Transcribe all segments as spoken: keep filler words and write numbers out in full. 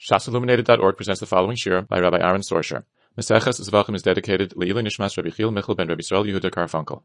Shas Illuminated dot org presents the following shir by Rabbi Aaron Sorsher. Meseches Zvachim is dedicated Le'ilui Nishmas Rabbi Chil Michal ben Rabbi Yisrael Yehuda Karfunkel.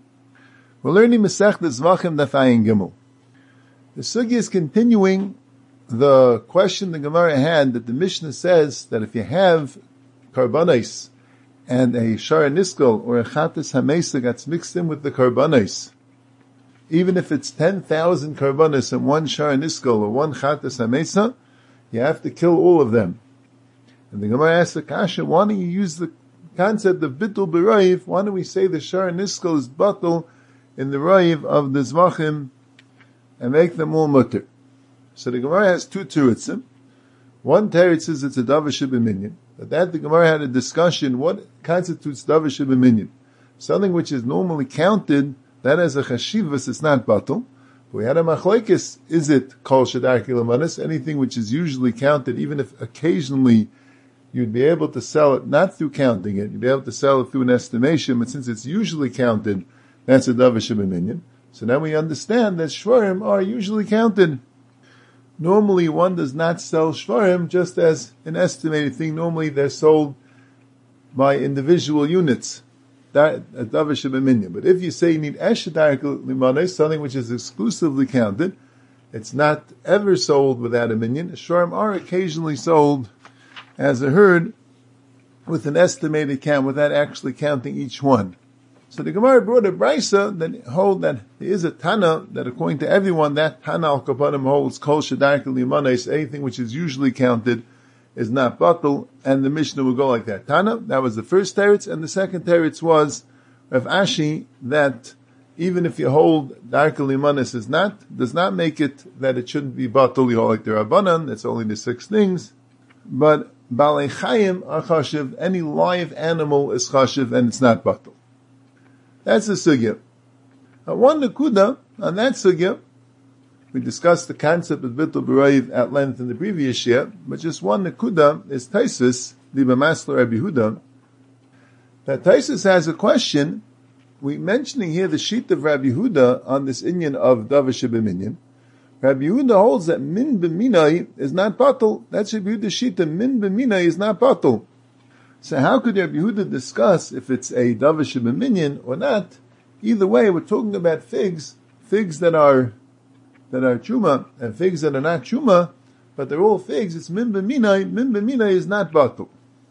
We're learning Masechet Zvachim Daf Ayin Gimel. The sugi is continuing the question the Gemara had that the Mishnah says that if you have karbanos and a shara niskel or a chatas hamesa gets mixed in with the karbanos, even if it's ten thousand karbanos and one shara niskel or one chatas hamesa, you have to kill all of them. And the Gemara asks the kasha, why don't you use the concept of bitul b'roiv? Why don't we say the shara niskel is batul in the roiv of the zvachim and make them all mutter? So the Gemara has two terutzim. One teretz says it's a davar shebeminyan. But that the Gemara had a discussion, what constitutes davar shebeminyan? Something which is normally counted, that as a chashivas, it's not batul. We had a machlekes, is it kol shadar kilamanis, anything which is usually counted, even if occasionally you'd be able to sell it, not through counting it, you'd be able to sell it through an estimation, but since it's usually counted, that's a davar shebeminyan. So now we understand that shvarim are usually counted. Normally one does not sell shvarim just as an estimated thing. Normally they're sold by individual units. That a davar shebeminyan. But if you say you need eshadar limanos, something which is exclusively counted, it's not ever sold without a minyan. Shvarim are occasionally sold as a herd with an estimated count without actually counting each one. So the Gemara brought a brisa that hold that there is a Tana that according to everyone that Tana al kapanim holds kol shadar limanos, anything which is usually counted is not batul, and the Mishnah will go like that. Tana, that was the first teretz, and the second teretz was Rav Ashi, that even if you hold darkel limanis is not, does not make it that it shouldn't be batul. You hold like the Rabbanan, that's only the six things. But balei chayim are chashiv, any live animal is chashiv, and it's not batul. That's the sugya. Now one nekuda on that sugya, we discussed the concept of bitul b'roiv at length in the previous year, but just one nekuda is Taisus, the B'masler Rabbi Yehuda. That Taisus has a question. We mentioning here the sheet of Rabbi Yehuda on this inyan of davar shebeminyan. Rabbi Yehuda holds that min b'minai is not batul. That's Rabbi Yehuda's sheet. Min b'minai is not batul. So how could Rabbi Yehuda discuss if it's a davar shebeminyan or not? Either way, we're talking about figs, figs that are that are chuma, and figs that are not chuma, but they're all figs. It's min b'minai. Min b'minai is not batul.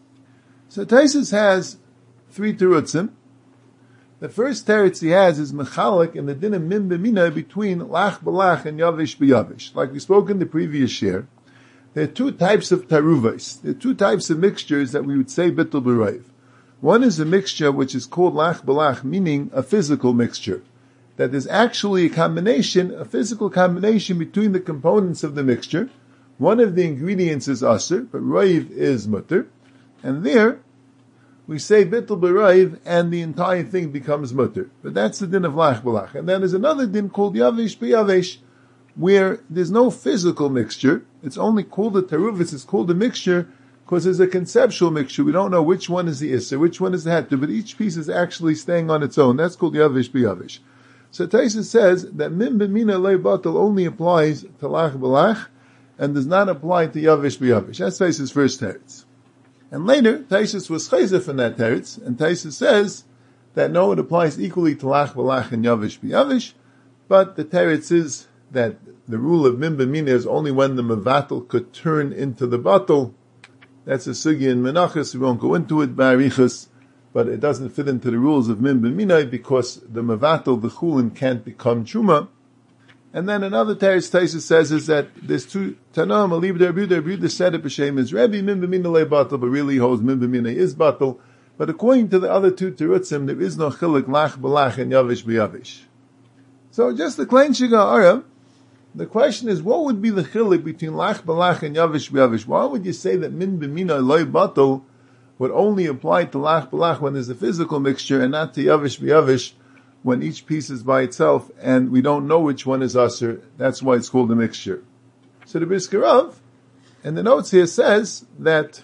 So Taisus has three terutzim. The first teretz he has is mechalik in the din of min b'minai between lach b'lach and yavish b'yavish. Like we spoke in the previous year, there are two types of taruvos. There are two types of mixtures that we would say bitul b'roiv. One is a mixture which is called lach b'lach, meaning a physical mixture. That there's actually a combination, a physical combination between the components of the mixture. One of the ingredients is aser, but roiv is mutter. And there, we say bitul b'roiv, and the entire thing becomes mutter. But that's the din of lach b'lach. And then there's another din called yavish b'yavish, where there's no physical mixture. It's only called a taruvus, it's called a mixture, because there's a conceptual mixture. We don't know which one is the iser, which one is the heter, but each piece is actually staying on its own. That's called yavish b'yavish. So Taisus says that min b'mina lei batal only applies to lach b'lach and does not apply to yavish b'yavish. That's Taisus' first teretz. And later, Taisus was chayzef in that teretz, and Taisus says that no, it applies equally to lach b'lach and yavish b'yavish, but the teretz is that the rule of min b'mina is only when the mevatel could turn into the batal. That's a sugya in Menachos, we won't go into it, ba'arichas, but it doesn't fit into the rules of min b'minai because the mevatel, the chulin, can't become truma. And then another teretz Taisus says is that there's two tanam alib derbi derbi the said it b'shem is Rebbe min b'minai le batal, but really holds min b'minai is batal. But according to the other two terutzim, there is no chilik lach b'lach and yavish b'yavish. So just the klein shiga ara, the question is, what would be the chilik between lach b'lach and yavish b'yavish? Why would you say that min b'minai le batal would only apply to lach b'lach when there's a physical mixture and not to yavish b'yavish when each piece is by itself and we don't know which one is aser? That's why it's called a mixture. So the Brisker Rav, and the notes here says that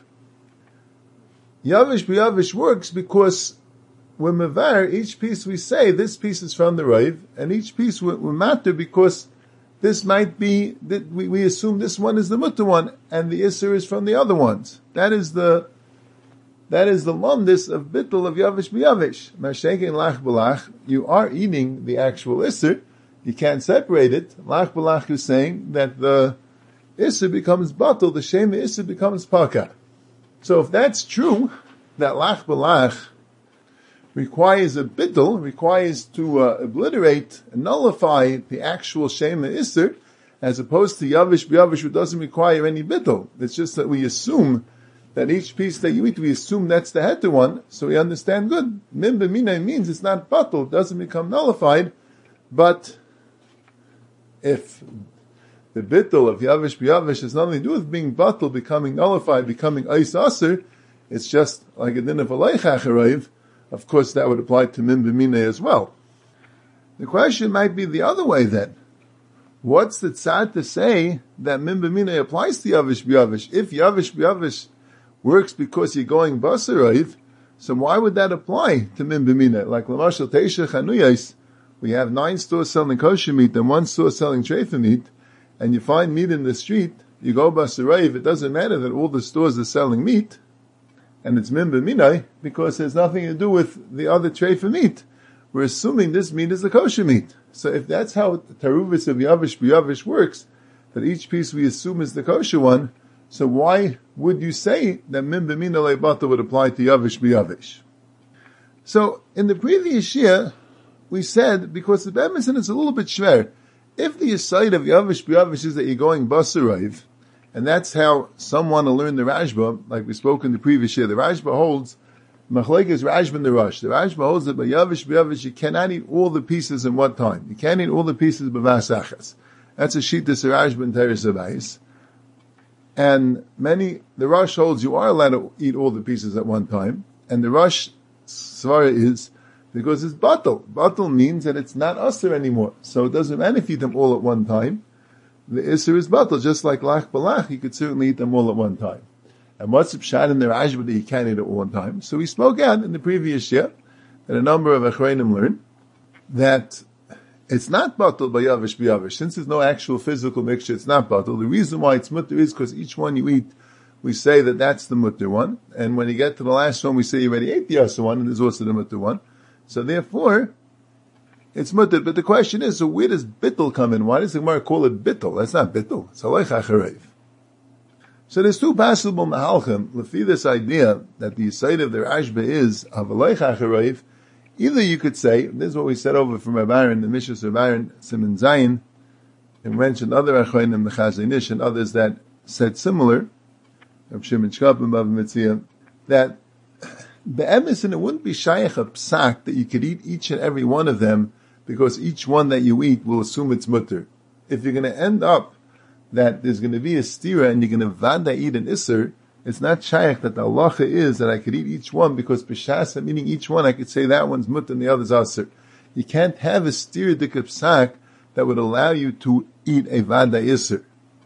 yavish b'yavish works because when mevar, each piece we say, this piece is from the roiv, and each piece we matter because this might be, that we, we assume this one is the mutter one, and the Isser is from the other ones. That is the, that is the lumdis of bittul of yavish b'yavish. Mashenkin lach b'lach, you are eating the actual Isser, you can't separate it. Lach b'lach is saying that the Isser becomes batul, the shema Isser becomes paka. So if that's true, that lach b'lach requires a bittul, requires to uh, obliterate and nullify the actual shema Isser, as opposed to yavish b'yavish, which doesn't require any bittul. It's just that we assume that each piece that you eat, we assume that's the heter one, so we understand good. Min b'minay means it's not batul, it doesn't become nullified, but if the bittul of yavish b'yavish has nothing to do with being batul, becoming nullified, becoming eis aser, it's just like a din of aleich achareiv. Of course, that would apply to min b'minay as well. The question might be the other way then. What's the tzad to say that min b'minay applies to yavish b'yavish? If yavish b'yavish works because you're going basarayv, so why would that apply to min b'minay? Like l'mashal teisha chanuyos, we have nine stores selling kosher meat and one store selling treifa meat, and you find meat in the street, you go basarayv, it doesn't matter that all the stores are selling meat, and it's min b'minay, because there's nothing to do with the other treifa meat. We're assuming this meat is the kosher meat. So if that's how the taruvis of yavish b'yavish works, that each piece we assume is the kosher one, so why would you say that min b'minay leibata would apply to yavish b'yavish? So in the previous year, we said, because the Bemison is a little bit shver, if the aside of yavish b'yavish is that you're going basarayv, and that's how some want to learn the Rashba, like we spoke in the previous year, the Rashba holds, Machlek is Rashba and the Rosh. The Rashba holds that by yavish b'yavish you cannot eat all the pieces in one time. You can't eat all the pieces b'vas achas. That's a sheet that's a Rashba and Teres Abayis. And many, the Rosh holds you are allowed to eat all the pieces at one time, and the Rosh svara is, because it's batal. Batal means that it's not usher anymore. So it doesn't matter if you eat them all at one time. The isser is batal, just like lach balach, you could certainly eat them all at one time. And what's the pshat in the Rashba that you can't eat it at one time? So we spoke out in the previous year that a number of achreinim learn that it's not batal by yavish b'yavish. Since there's no actual physical mixture, it's not batal. The reason why it's mutter is because each one you eat, we say that that's the mutter one. And when you get to the last one, we say you already ate the other one, and there's also the mutter one. So therefore, it's mutter. But the question is, so where does bittul come in? Why does the Gemara call it bittul? That's not bittul. It's aleich achareiv. So there's two possible mahalchim, lefi this idea that the side of the Rashba is of aleich achareiv. Either you could say, this is what we said over from Rabbi Aaron, the Mishras of Aaron, Siman Zayin, and mentioned other achreinim, the Chazon Ish, and others that said similar, Rav Shimon Shkop and Bava Metzia, that be'emes, it wouldn't be shayach a psak that you could eat each and every one of them, because each one that you eat will assume it's mutter. If you're going to end up that there's going to be a stira and you're going to vada eat an isser, it's not shayach that the halacha is that I could eat each one, because b'shas I'm eating each one, I could say that one's mutter and the other's aser. You can't have a stira dik psak that would allow you to eat a vada isser.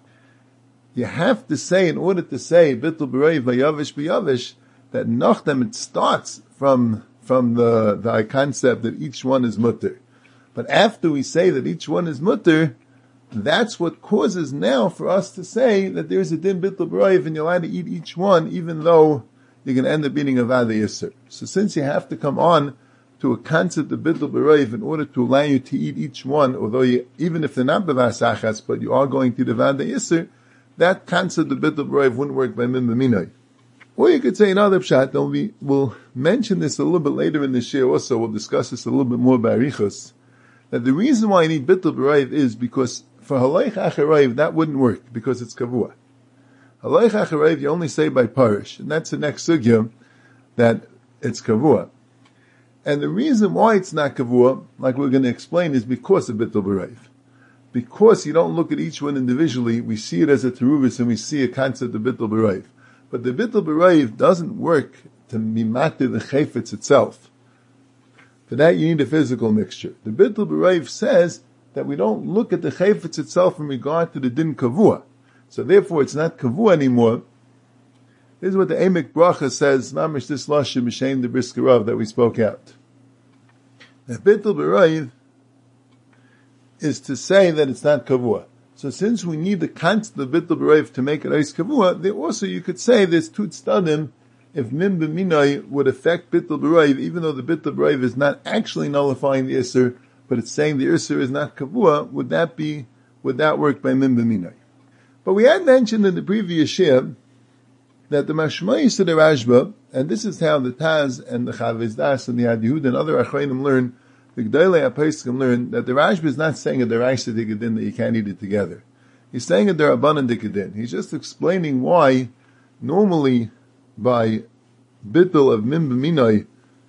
You have to say, in order to say bittul b'rei v'yavish b'yavish, that nachdem it starts from from the the concept that each one is mutter. But after we say that each one is mutter, that's what causes now for us to say that there's a din bittul b'rei and you're allowed to eat each one, even though you're going to end up eating a vada yisr. So since you have to come on to a concept of bittul b'rei in order to allow you to eat each one, although you, even if they're not b'vas achas, but you are going to the vada yisr, that concept of bittul b'rei wouldn't work by min b'minay. Or you could say another pshat, and we will mention this a little bit later in this year also, we'll discuss this a little bit more by Arichos, that the reason why you need bittul b'rei is because for haleich achareiv, that wouldn't work, because it's kavua. Haleich achareiv, you only say by parish, and that's the next sugya, that it's kavua. And the reason why it's not kavua, like we're going to explain, is because of bittul b'rei. Because you don't look at each one individually, we see it as a teruvis, and we see a concept of bittul b'rei. But the bittul b'rei doesn't work to mimate the chayfetz itself. For that you need a physical mixture. The bittul b'rei says that we don't look at the chayfetz itself in regard to the din kavua. So therefore it's not kavua anymore. This is what the Emek Bracha says, mamish this lashim b'shem the briskarav that we spoke out. The bittul b'rei is to say that it's not kavua. So since we need the constant of bittul b'roiv to make it eis kavua, there also you could say there's two tztadim if min b'minoi would affect bittul b'roiv, even though the bittul b'roiv is not actually nullifying the isser, but it's saying the isser is not kavua, would that be, would that work by min b'minoi? But we had mentioned in the previous shir that the mashmayis of the Rashba, and this is how the Taz and the Chavez Das and the Adiyud and other Achronim learn, the G'dolei HaPoskim learn that the Rashba is not saying a deraisa dikadin that you can't eat it together. He's saying a derabanan dikadin. He's just explaining why normally by bittul of min b'minoi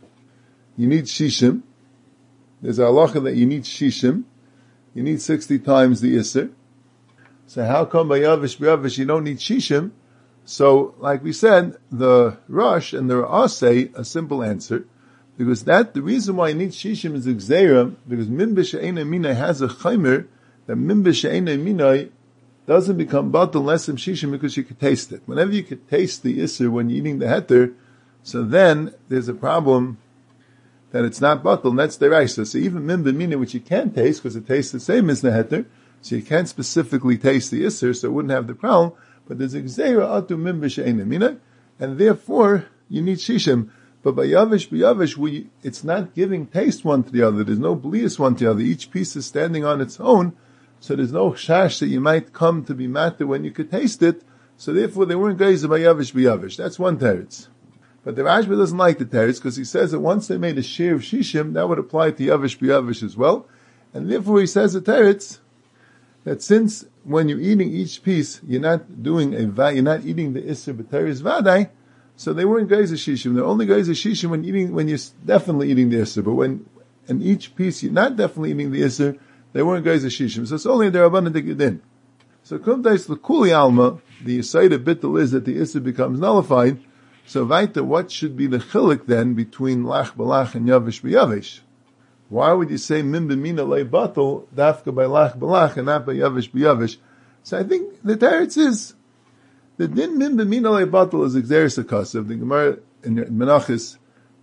you need shishim. There's a halacha that you need shishim. You need sixty times the isser. So how come by yavish b'yavish you don't need shishim? So, like we said, the Rosh and the Ra'ah say a simple answer, because that, the reason why you need shishim is exera, because min b'she'enei minai has a chaymer, that min b'she'enei minai doesn't become batal unless in shishim because you could taste it. Whenever you could taste the isser when you're eating the heter, so then there's a problem that it's not batal, and that's the raisa. So even min b'minai, which you can't taste because it tastes the same as the heter, so you can't specifically taste the isser, so it wouldn't have the problem, but there's a gzeira atu min b'she'enei minai, and therefore you need shishim. But by yavish b'yavish, we, it's not giving taste one to the other. There's no blias one to the other. Each piece is standing on its own, so there's no shash that you might come to be matter when you could taste it. So therefore they weren't guys by yavish b'yavish. That's one teretz. But the Rashba doesn't like the teretz because he says that once they made a share of shishim, that would apply to yavish b'yavish as well. And therefore he says the teretz that since when you're eating each piece, you're not doing a va, you're not eating the isser b'teres vadai, so they weren't guys of shishim. They're only guys of shishim when eating, when you're definitely eating the isser. But when, in each piece you're not definitely eating the isser, they weren't guys of shishim. So it's only their abundant gedin. So kumtais l'kuli alma, the side of bittul is that the isser becomes nullified. So vaita, what should be the chilik then between lach balach and yavish b'yavish? Why would you say min b'mina lei batul dafka by lach balach and not by yavish b'yavish? So I think the teretz is the din min b'mina lei batul is exeris akasav. The Gemara in Menachos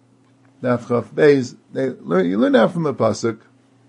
daf chaf beis, they learn, you learn that from a pasuk,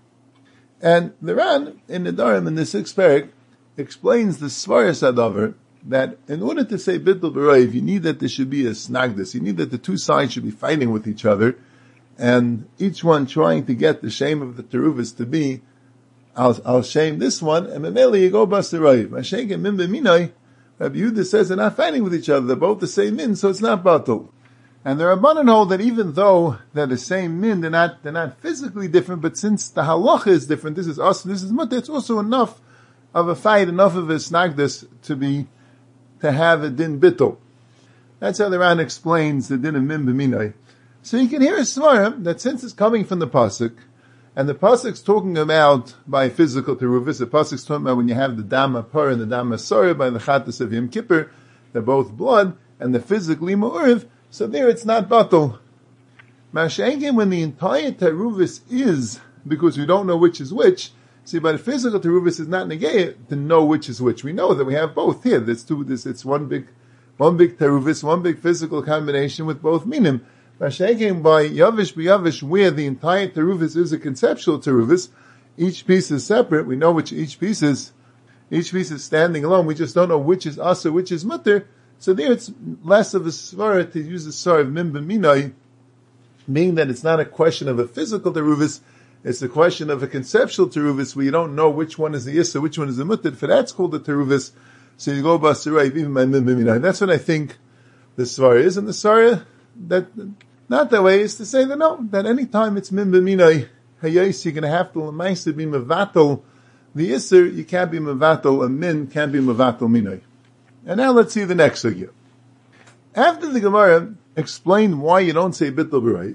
and the Ran in the Darim in the sixth parak explains the svaras adavar that in order to say bittul b'roiv, you need that there should be a snagdus. You need that the two sides should be fighting with each other, and each one trying to get the shame of the teruvis to be, I'll, I'll shame this one, and memeli you go bas teroiv. Mashake and min b'minai, Rabbi Yehuda says they're not fighting with each other. They're both the same min, so it's not batul. And the Rabbanan hold that even though they're the same min, they're not they're not physically different. But since the halacha is different, this is us, this is mutter. It's also enough of a fight, enough of a snagdus to be to have a din bittul. That's how the Ran explains the din of min b'minai. So you can hear a svara that since it's coming from the pasuk, and the pasuk's talking about by physical teruvis, the pasuk's talking about when you have the dama par and the dama sorah by the chattas of Yom Kippur, they're both blood, and the physically ma'uriv, so there it's not batul. Masha'egin, when the entire teruvis is, because we don't know which is which, see, by the physical teruvis is not negayah to know which is which. We know that we have both here. There's two, this, it's one big, one big teruvis, one big physical combination with both minim. Masha'egin, by yavish b'yavish, where the entire teruvis is a conceptual teruvis, each piece is separate. We know which each piece is, each piece is standing alone. We just don't know which is asa, which is mutter. So there it's less of a svara to use the svara of min b'minai, meaning that it's not a question of a physical teruvis, it's a question of a conceptual teruvis where you don't know which one is the issa, which one is the mutter. For that's called the teruvis. So you go basarayv even by min b'minai. That's what I think the svara is, and the svara that not that way is to say that no, that any time it's min b'minai hayos, you're going to have to l'maisa be mevatel the isser. You can't be mevatel a min, can't be mevatel minai. And now let's see the next sugya. After the Gemara explained why you don't say bittul b'roiv,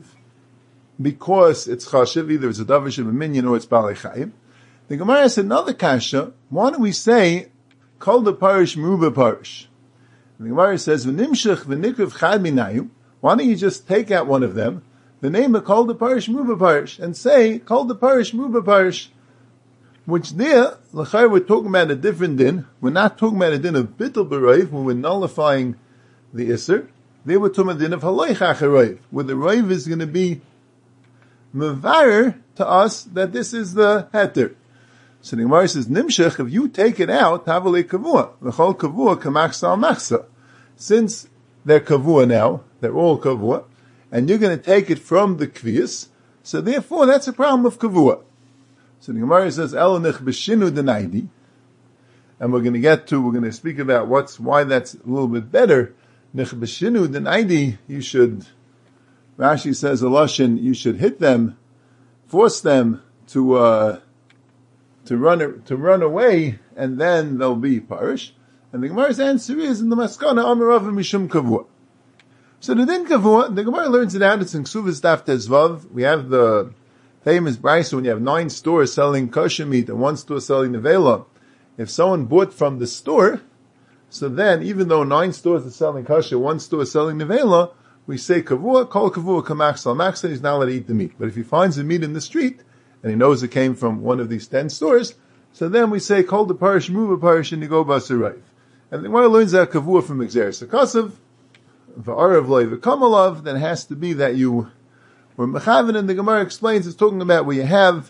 because it's chashiv, either it's a davish of a minion or it's balei chayim, the Gemara said another kasha, why don't we say kol the parish meruba parish? The Gemara says v'nimshach v'nikriv chad minayu. Why don't you just take out one of them, the name of kol the parish meruba parish, and say kol the parish meruba parish? Which there, l'chayr, we're talking about a different din. We're not talking about a din of bittul b'roiv, when we're nullifying the isser. There we're talking about a din of haloi chacharoiv, where the roiv is going to be mevarer to us that this is the heter. So the Gemara says, Nimshech, if you take it out, Tavale Kavua. V'chol Kavua Kamachsa al Machsa. Since they're Kavua now, they're all Kavua, and you're going to take it from the Kviyas, so therefore that's a problem of Kavua. So the Gemara says, Elanich B'shinu Denaidi, and we're going to get to, we're going to speak about what's, why that's a little bit better. Nich B'shinu Denaidi, you should, Rashi says, a Lashon, you should hit them, force them to, uh, to run, to run away, and then they'll be parish. And the Gemara's answer is, in the Maskana, Amarav Mishum Kavua. So the din Kavua, the Gemara learns it out, it's in Ksuvas Daf Tezvav. We have the famous brayso when you have nine stores selling kosher meat and one store selling nevela. If someone bought from the store, so then, even though nine stores are selling kosher, one store is selling nevela, we say Kavua, Kol Kavua Kamachsal Machsa, he's not allowed to eat the meat. But if he finds the meat in the street, and he knows it came from one of these ten stores, so then we say, Kol the parish, move a parish, and you go basarayv. And the Gemara learns that Kavua from Exeris Akasav, V'arav loy v'kamalav, then has to be that you were mechaven, and the Gemara explains, it's talking about where you have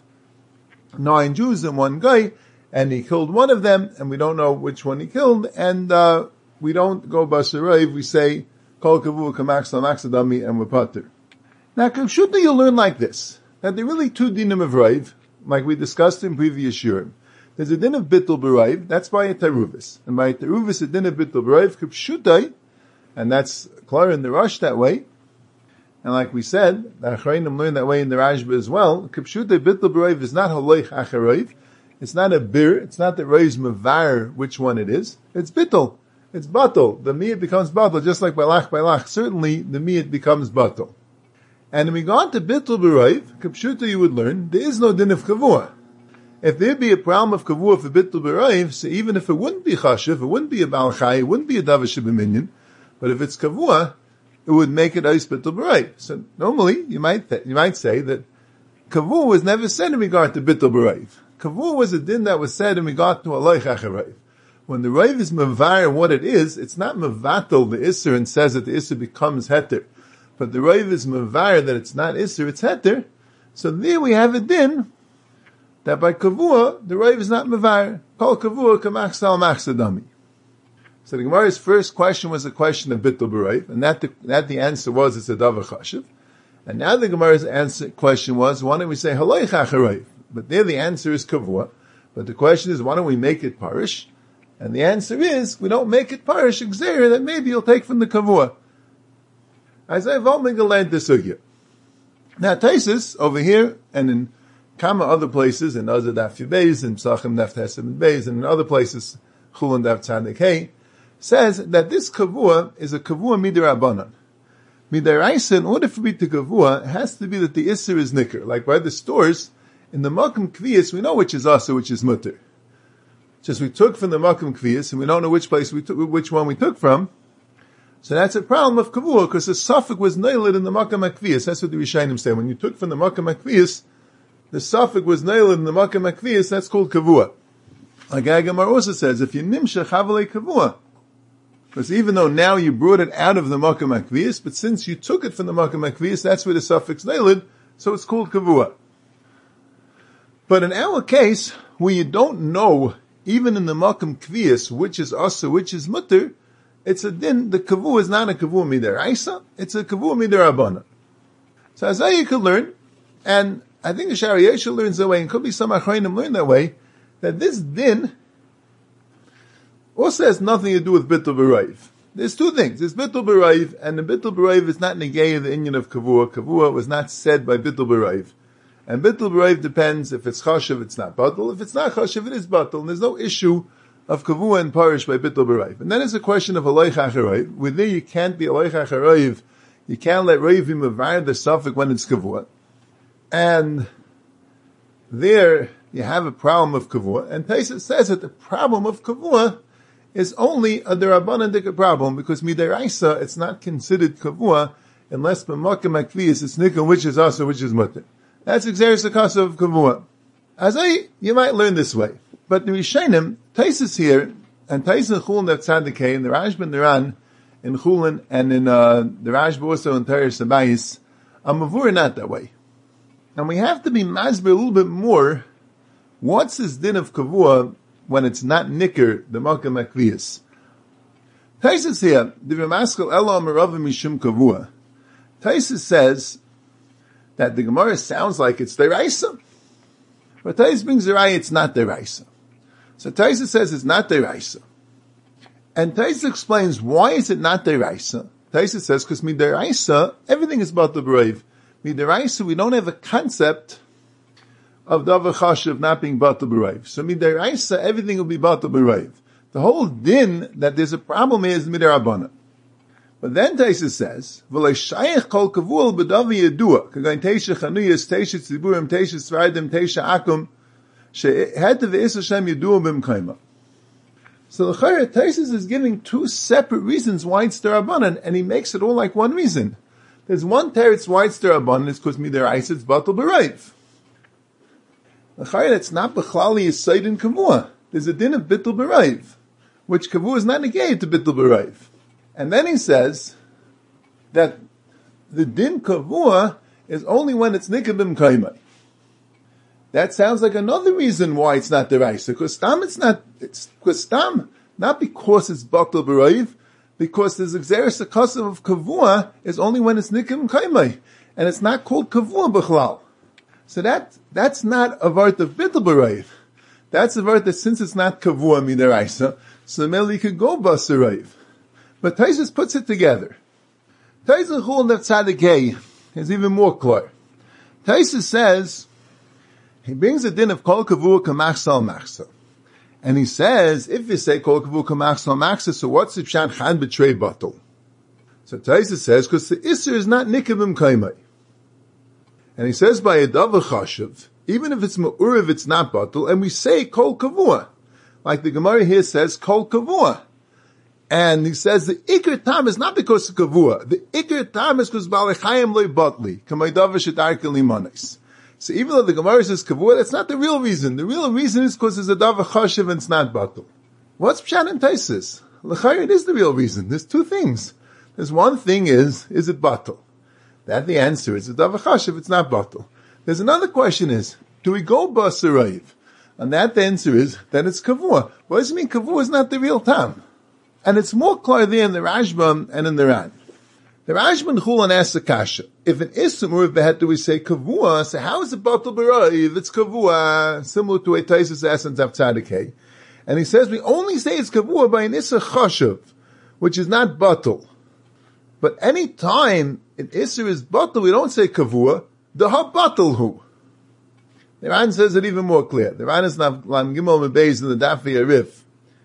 nine Jews and one guy, and he killed one of them, and we don't know which one he killed, and uh, we don't go basarayv, we say, Kol Kavua Kamachsal Machsadami, and we're pater. Now, Kavshuta, you'll learn like this, that there are really two dinim of raiv, like we discussed in previous shurim. There's a din of bittul b'raiv, that's by a teruvis. And by a teruvis, a din of bittul b'raiv, Kavshuta, and that's clear in the Rush that way. And like we said, the Achrayim learn that way in the Rashba as well. Kipshutei bittul b'raiv is not haloich acharayv. It's not a bir. It's not that raiv's mavar which one it is. It's bittul. It's batul. The miyat becomes batul, just like by lach by lach. Certainly, the miyat becomes batul. And when we go on to bittul b'raiv, Kipshutei you would learn, there is no din of kavua. If there'd be a problem of kavua for bittul b'raiv, so even if it wouldn't be chashiv, it wouldn't be a balchai, it wouldn't be a davash b'minyan, but if it's kavua, it would make it ois bittul b'raiv. So normally, you might th- you might say that kavua was never said in regard to bittul b'raiv. Kavua was a din that was said in regard to aloich acharaiv. When the raiv is mavar what it is, it's not mavatal the isser and says that the isser becomes heter. But the raiv is mavar that it's not isser, it's heter. So there we have a din that by kavua, the raiv is not mavar. Kol kavua kamachsal machsadami. So the Gemara's first question was a question of bittul b'raiv, and that the, that the answer was it's a davar chashiv. And now the Gemara's answer question was, why don't we say haloich acharayv? But there the answer is kavua. But the question is, why don't we make it parish? And the answer is, we don't make it parish, exer that maybe you'll take from the kavua. As I've only learned the sugya. Now Taisus over here and in Kama other places, in Azad Daf Beis, in Psachim Daf Tesem Beis, and in other places, Chulun Daf Tzadik Hey, says that this kavua is a kavua midirabanan. Midiraisa, in order for me to kavua, it has to be that the isser is nicker. Like by the stores, in the makam kviyas, we know which is asa, which is mutter. Just we took from the makam kviyas, and we don't know which place we took, which one we took from. So that's a problem of kavua, because the suffix was nailed in the makam kviyas. That's what the Rishayim say. When you took from the makam kviyas, the suffix was nailed in the makam kviyas, that's called kavua. Like Agamar also says, if you nimsha chavalei kavua, because even though now you brought it out of the makam akviyas, but since you took it from the makam akviyas, that's where the suffix nailed, so it's called kavua. But in our case, where you don't know, even in the makam kviyas, which is asa, which is mutter, it's a din, the kavua is not a kavua midaraisa, it's a kavua midarabana. So as you could learn, and I think the Shari Yesha learns that way, and could be some Achrayim learn that way, that this din also has nothing to do with bittul b'raiv. There's two things. There's bittul b'raiv, and the bittul b'raiv is not negay the inyan of kavua. Kavua was not said by bittul b'raiv. And bittul b'raiv depends if it's chashiv, it's not batul. If it's not chashiv, it is batul. And there's no issue of kavua and parish by bittul b'raiv. And then it's a question of aloich acharayv. With there you can't be aloich acharayv. You can't let raiv mavar the suffix when it's kavua. And there you have a problem of kavua. And Taisa says that the problem of kavua is only a derabanan problem, because midaraisa, it's not considered kavua, unless b'makam akviyas, it's nikon, which is asa, which is mutter. That's exeris akasa of kavua. As I, you might learn this way. But the Rishonim, Taisus here, and Taisus in Chulun Daf Tzadikei, and the Rashba and the Ran, in Chulun, and in, uh, the Rashba also in Teres Sabayis, are mavur not that way. And we have to be masber a little bit more, What's this din of kavua when it's not nicker, the makam akviyas? Taisus here, the Ramaskel Elo Merava Mishum Kavua. Taisus says that the Gemara sounds like it's deraisa, but Taisus brings the raya it's not deraisa. So Taisus says it's not deraisa, and Taisus explains why is it not deraisa. Taisus says because midiraisa everything is about the brave. Midiraisa we don't have a concept of davar chashuv not being about the brave. So midiraisa everything will be about the brave. The whole din that there's a problem is midarabana. But then Taisus says, "V'lei shayich kol kavul b'davi yedua kagain teisha chanuyas teisha tziburim teisha tzvaydim teisha akum shehet v'is Hashem yedua b'mkayma." So the Chayre Taisus is giving two separate reasons why it's derabanan, and he makes it all like one reason. There's one teretz why it's derabanan is because midiraisa it's batal b'rayv. The Chayre it's not b'chlali yisayd in kavua. There's a din of bittul b'rayv, which kavua is not negated to bittul b'rayv. And then he says that the din kavua is only when it's nikabim kaimai. That sounds like another reason why it's not deraisa. Because tam it's not, it's, because tam, not because it's batal b'rayv, because there's exeris akasav of kavua is only when it's nikabim kaimai. And it's not called kavua b'chlal. So that, that's not a vart of bittul b'rayv. That's a word that since it's not kavua midaraisa, so maybe you could go basarayv. But Taisus puts it together. Taisus Chul Nef Tzadik Hey is even more clear. Taisus says, he brings a din of kol kavua kamachsal machsa. And he says, if you say kol kavua kamachsal machsa, so what's the pshat chan betray batal? So Taisus says, because the isser is not nikabim kaimai. And he says by a davar chashuv, even if it's ma'uriv, it's not batul, and we say kol kavua. Like the Gemara here says, kol kavua. And he says the ikar tam is not because of kavua. The ikar tam is because balechayim loy batli. Kamay davar shedarke limanis. So even though the Gemara says kavua, that's not the real reason. The real reason is because it's a davar chashiv and it's not batul. What's pshat and taisis? L'chayr, it is the real reason. There's two things. There's one thing is, is it batul? That the answer is a davar chashiv, it's not batul. There's another question is, do we go basarayv? And that the answer is, that it's kavua. What does it mean kavua is not the real tam? And it's more clear there in the Rashbam and in the Ran. The Rashbam Chulan asks the kasha, if an ismur behet do we say kavua, so how is it batal b'rayv? It's kavua, similar to a Taisus asks in Zav Tzadikei. And he says we only say it's kavua by an isser chashuv, which is not batal. But any time an isser is batal, we don't say kavua, the ha batal hu. The Ran says it even more clear. The Ran is Lam Gimel Mebeis in the Dafi Arif.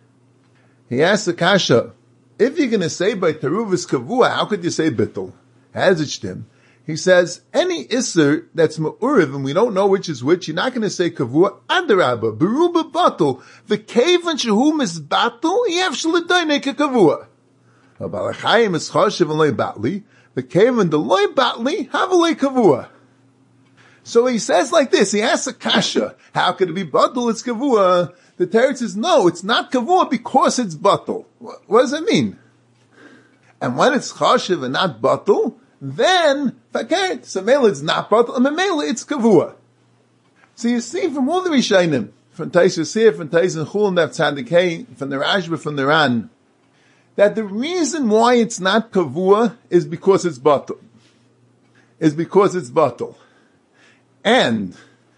He asks the kasha, if you're going to say by teruvis kavua, how could you say bittul? Has it shtim? He says, any isser that's ma'uriv, and we don't know which is which, you're not going to say kavua, adarabba, beruba batul, the kavan shehu misbatul, yev shalidaynei kavua. Balachayim is chashiv and loy batli, the kavan the loy batli, have a loy kavua. So he says like this, he asks a kasha, how could it be batul, it's kavua? The Teretz says, no, it's not kavua because it's batul. What, what does it mean? And when it's chashiv and not batul, then, fakert, so mele it's not batul, and mele it's kavua. So you see from all the Rishayim, from Taisus here, from Taisus Chul Nef Tzadik Hey, from the Rashba, from the Ran, that the reason why it's not kavua is because it's batul. Is because it's batul. And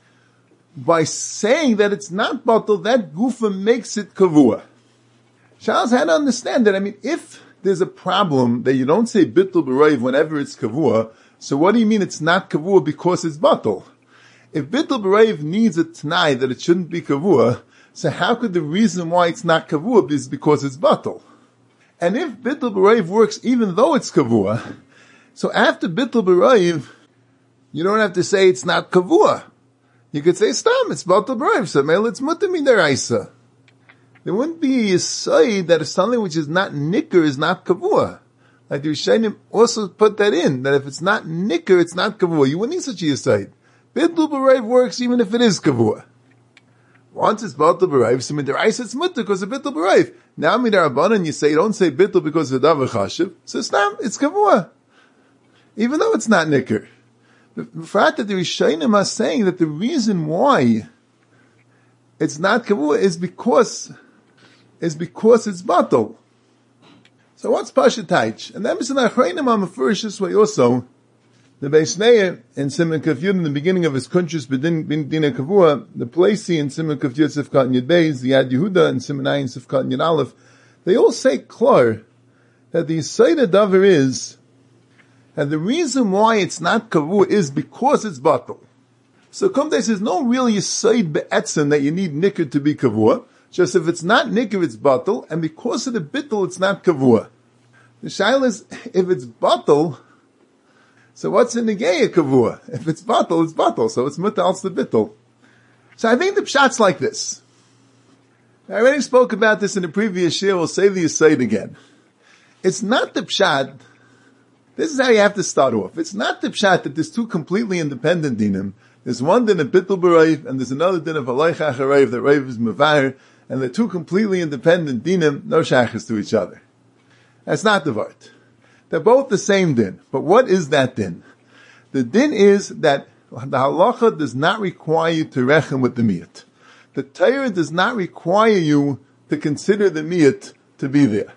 by saying that it's not batul, that gufa makes it kavua. Charles had to understand that, I mean, if there's a problem that you don't say bittul b'rayv whenever it's kavua, so what do you mean it's not kavua because it's batul? If bittul b'rayv needs a t'nai that it shouldn't be kavua, so how could the reason why it's not kavua be because it's batul? And if bittul b'rayv works even though it's kavua, so after bittul b'rayv, you don't have to say it's not kavua. You could say stam, it's batal b'rayv, so mele it's mutter midaraisa. There wouldn't be a say that if something which is not nicker is not kavua. Like the Rishayim also put that in, that if it's not nicker, it's not kavua. You wouldn't need such a say. Bittul b'rayv works even if it is kavua. Once it's batal b'rayv, so midaraisa it's mutter because of bittul b'rayv. Now midarabanan you say, don't say bittul because of davar chashiv, so stam, it's kavua. Even though it's not nicker. The fact that the Rishayim are saying that the reason why it's not kavua is because, is because it's batal. So what's Pasha Taich? And that is in Achrayim on the first this way also. The Beis Meir in Siman Kaf Yud in the beginning of his Kuntrus B'din Dina Kavua, the Placey in Siman Kaf Yud Sifkat and Yud Beis, the Yad Yehuda in Siman Ayin Sifkat and Yud Aleph, they all say klar that the Yisayda Davar is, and the reason why it's not Kavua is because it's batal. So Kumdei says no real Yisayd Be'etzim that you need Nikr to be Kavua, just if it's not Nikr it's batal, and because of the bittul it's not Kavua. The Shaila is, if it's batal, so what's in the Geya Kavua? If it's batal, it's batal. So it's mutal the bittul. So I think the pshat's like this. I already spoke about this in the previous year. We'll say the aside again. It's not the pshat. This is how you have to start off. It's not the pshat that there's two completely independent dinim. There's one din of bittul b'rayv, and there's another din of alaych acharayv that rayv is mevayer, and they're two completely independent dinim, no shachas to each other. That's not the vart. They're both the same din. But what is that din? The din is that the halacha does not require you to rechem with the miyat. The Torah does not require you to consider the miyat to be there.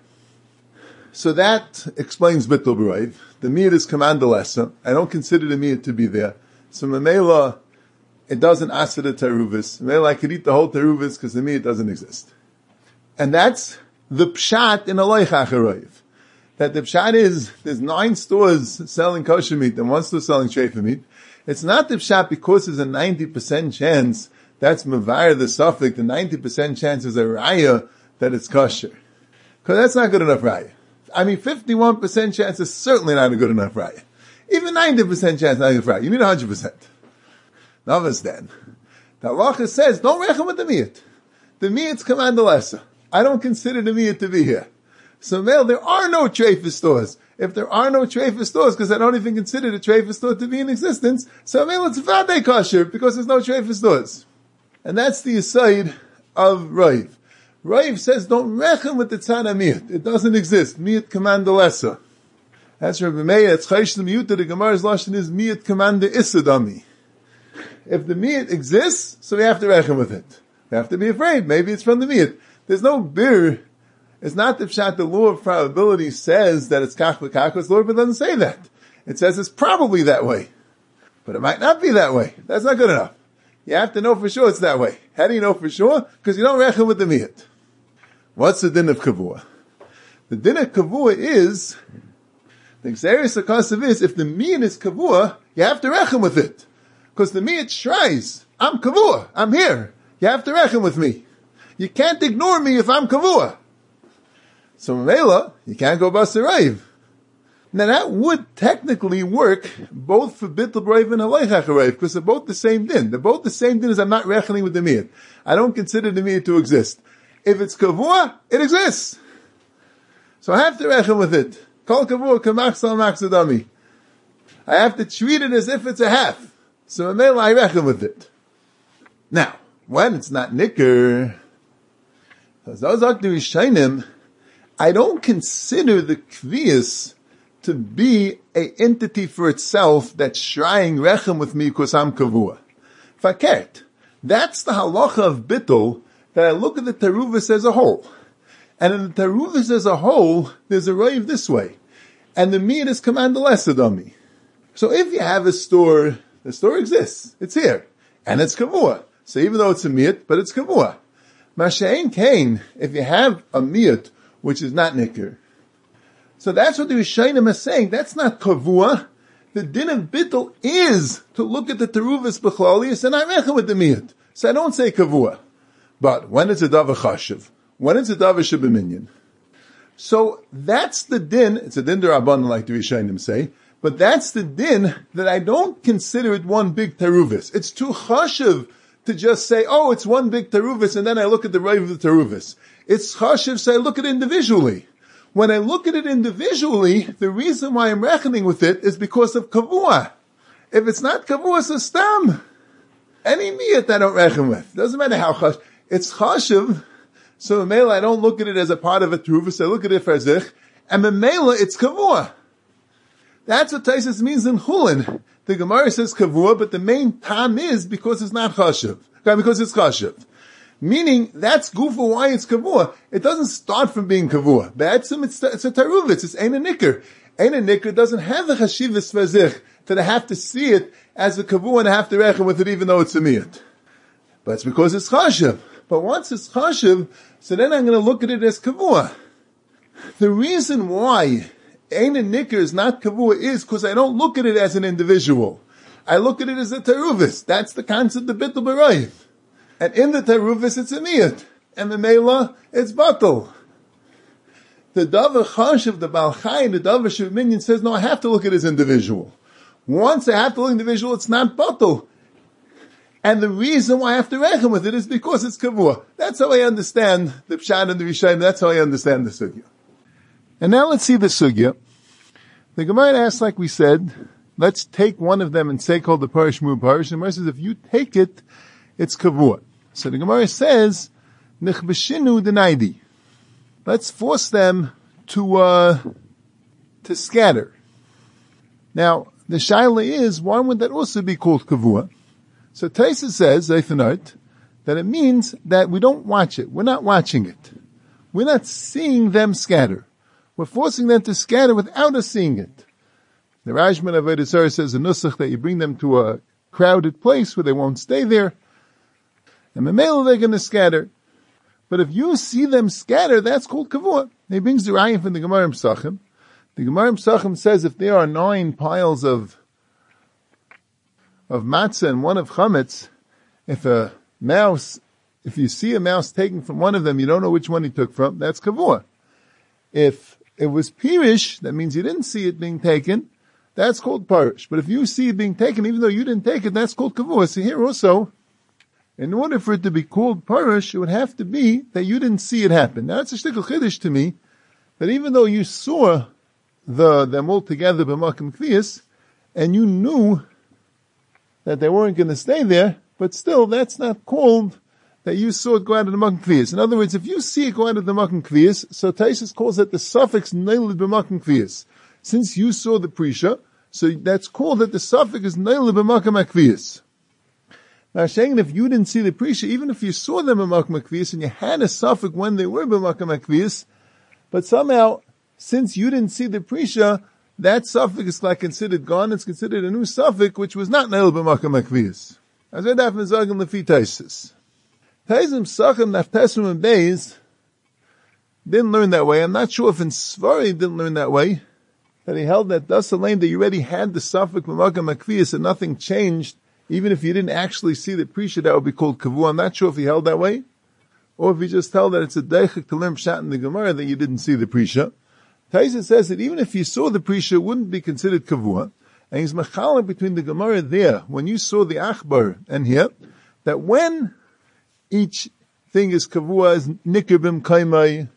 So that explains bittul b'rayv. The miyat is command lesser. I don't consider the miyat to be there. So memela, it doesn't ask for the teruvis. Memela, I could eat the whole teruvis because the miyat doesn't exist. And that's the pshat in alaych acharayv. That the pshat is, there's nine stores selling kosher meat and one store selling treifa meat. It's not the pshat because there's a ninety percent chance that's mevayer the suffix, the ninety percent chance is a raya that it's kosher. Because that's not good enough raya. I mean, fifty-one percent chance is certainly not a good enough raya. Even ninety percent chance is not a good raya. You need one hundred percent. Navas then. The halacha says, don't rechem with the miyat. The miyat's command lesser. I don't consider the miyat to be here. So, male, there are no treifa stores. If there are no treifa stores, because I don't even consider the treifa store to be in existence, so, male, it's vade kosher, because there's no treifa stores. And that's the aside of Raiv. Raiv says, don't rechem with the tzana miyat. It doesn't exist. Miyat command lesser. That's Rabbi Meir. It's chaysh l'miyuta. The Gemara's lashon is miyat command isadami. If the miyat exists, so we have to rechem with it. We have to be afraid. Maybe it's from the miyat. There's no bir. It's not the pshat, the law of probability says that it's kach v'kach, the Lord doesn't say that. It says it's probably that way. But it might not be that way. That's not good enough. You have to know for sure it's that way. How do you know for sure? Because you don't reckon with the miyat. What's the din of kavua? The din of kavua is, the xeris akasav is, if the miyat is kavua, you have to reckon with it. Because the miyat shries, I'm kavua, I'm here. You have to reckon with me. You can't ignore me if I'm kavua. So Mela, you can't go basarayv. Now that would technically work both for bittul b'rayv and alaych acharayv, because they're both the same din. They're both the same din as I'm not reckoning with the miyat. I don't consider the miyat to exist. If it's kavua, it exists. So I have to reckon with it. Kol kavua kamach sal maksadami. I have to treat it as if it's a half. So Mela, I reckon with it. Now, when it's not nicker, I don't consider the kviyas to be a entity for itself that's shrying rechem with me because I'm kavua. Fakert. That's the halacha of bittul, that I look at the teruvis as a whole. And in the teruvis as a whole, there's a raiv this way. And the miyat is command lesser dummy. So if you have a store, the store exists. It's here. And it's kavua. So even though it's a miyat, but it's kavua. Masha'in kain, if you have a miyat, which is not nikr. So that's what the Rishonim are saying. That's not kavua. The din of bittul is to look at the teruvis b'chlalius and I reckon with the miyat. So I don't say kavua. But when it's a davar chashiv, when it's a davar shebeminyan. So that's the din, it's a din d'Rabbanan like the Rishonim say, but that's the din that I don't consider it one big teruvis. It's too chashiv to just say, oh, it's one big teruvis, and then I look at the raiv of the teruvis. It's chashiv, so I look at it individually. When I look at it individually, the reason why I'm reckoning with it is because of kavua. If it's not kavua, it's a stam. Any miyat I don't reckon with. Doesn't matter how chashiv. It's chashiv, so memela I don't look at it as a part of a teruvis, I look at it for zich, and memela it's kavua. That's what Taisus means in Chulin. The Gemara says kavua, but the main tam is because it's not chashiv. Because it's chashiv. Meaning, that's gufa why it's kavua. It doesn't start from being kavua. Ba'etzim, it's, it's a taruvitz, it's ein a nicker. Ein a nicker doesn't have the chashivas vazich, that I have to see it as a kavua and I have to reckon with it even though it's a miyat. But it's because it's chashiv. But once it's chashiv, so then I'm going to look at it as kavua. The reason why ein a nicker is not kavua is because I don't look at it as an individual. I look at it as a teruvis. That's the concept of bittul b'rayv. And in the teruvis, it's a miyat. And the mela, it's batal. The davar chashiv, the Baal Chai, the davar Shiv Minyan says, no, I have to look at it as individual. Once I have to look at individual, it's not batal. And the reason why I have to reckon with it is because it's kavua. That's how I understand the pshat and the rishayim. That's how I understand the sugya. And now let's see the sugya. The Gemara asks, like we said, let's take one of them and say called the parish mu parish. And the Gemara says, if you take it, it's kavua. So the Gemara says, nichbeshinu denaidi. Let's force them to, uh, to scatter. Now, the shaila is, why would that also be called kavua? So Taisa says, Zayfanart, that it means that we don't watch it. We're not watching it. We're not seeing them scatter. We're forcing them to scatter without us seeing it. The Rajman of Avodah says a nusach that you bring them to a crowded place where they won't stay there. And Mamela, they're going to scatter. But if you see them scatter, that's called kavua. He brings the rayim from the Gemara Pesachim. The Gemara Pesachim says if there are nine piles of of matzah and one of chametz, if a mouse, if you see a mouse taken from one of them, you don't know which one he took from, that's kavua. If it was pirish, that means you didn't see it being taken, that's called parish. But if you see it being taken, even though you didn't take it, that's called kavua. So here also, in order for it to be called parish, it would have to be that you didn't see it happen. Now, it's a shtickle chiddush to me, that even though you saw the, them all together b'makom kviyas, and you knew that they weren't going to stay there, but still, that's not called that you saw it go out of the makom kviyas. In other words, if you see it go out of the makom kviyas, so Taisus calls that the suffix neilid b'makom kviyas. Since you saw the prisha, so that's called that the suffix is neilid b'makom kviyas. Now, saying if you didn't see the prisha, even if you saw them b'makom kviyas and you had a suffix when they were b'makom kviyas, but somehow, since you didn't see the prisha, that suffix is like considered gone. It's considered a new suffix, which was not neil b'makom kviyas. As I daf mezagim lefi Taisus. Taizim sachim naftesum and beis didn't learn that way. I'm not sure if in Svari didn't learn that way. That he held that thus alone that you already had the suffix b'makom kviyas and nothing changed. Even if you didn't actually see the prisha, that would be called kavua. I'm not sure if he held that way, or if he just held that it's a deichik to learn pshat in the Gemara that you didn't see the prisha. Taisa says that even if you saw the prisha, it wouldn't be considered kavua. And he's machalik between the Gemara there, when you saw the achbar, and here, that when each thing is kavua, is nikir bim kaimai,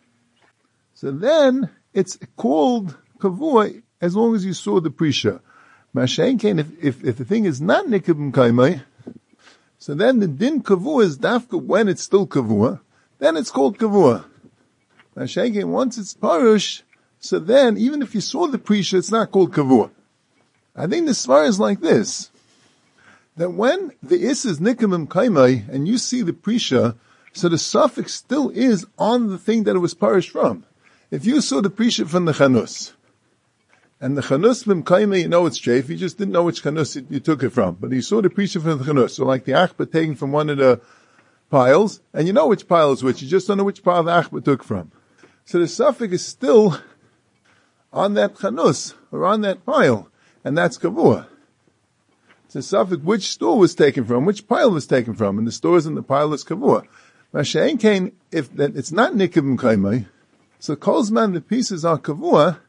so then it's called kavua as long as you saw the prisha. Mashenkein, if, if, if the thing is not nikir bim kaimai, so then the din kavua is dafka when it's still kavua, then it's called kavua. Mashenkein, once it's parush, so then, even if you saw the prisha, it's not called kavua. I think the svar is like this, that when the is is nikamim kaimai, and you see the prisha, so the suffix still is on the thing that it was parish from. If you saw the prisha from the chanus, and the chanus bim kaimai, you know it's treif, you just didn't know which chanus you, you took it from, but you saw the prisha from the chanus, so like the achba taken from one of the piles, and you know which pile is which, you just don't know which pile the achba took from. So the suffix is still on that chanus, or on that pile, and that's kavua. It's a suffix which store was taken from, which pile was taken from, and the stores in the pile is kavua. Mashain kain, if that it's not nikavim kaimai, so kolzman the pieces are kavua,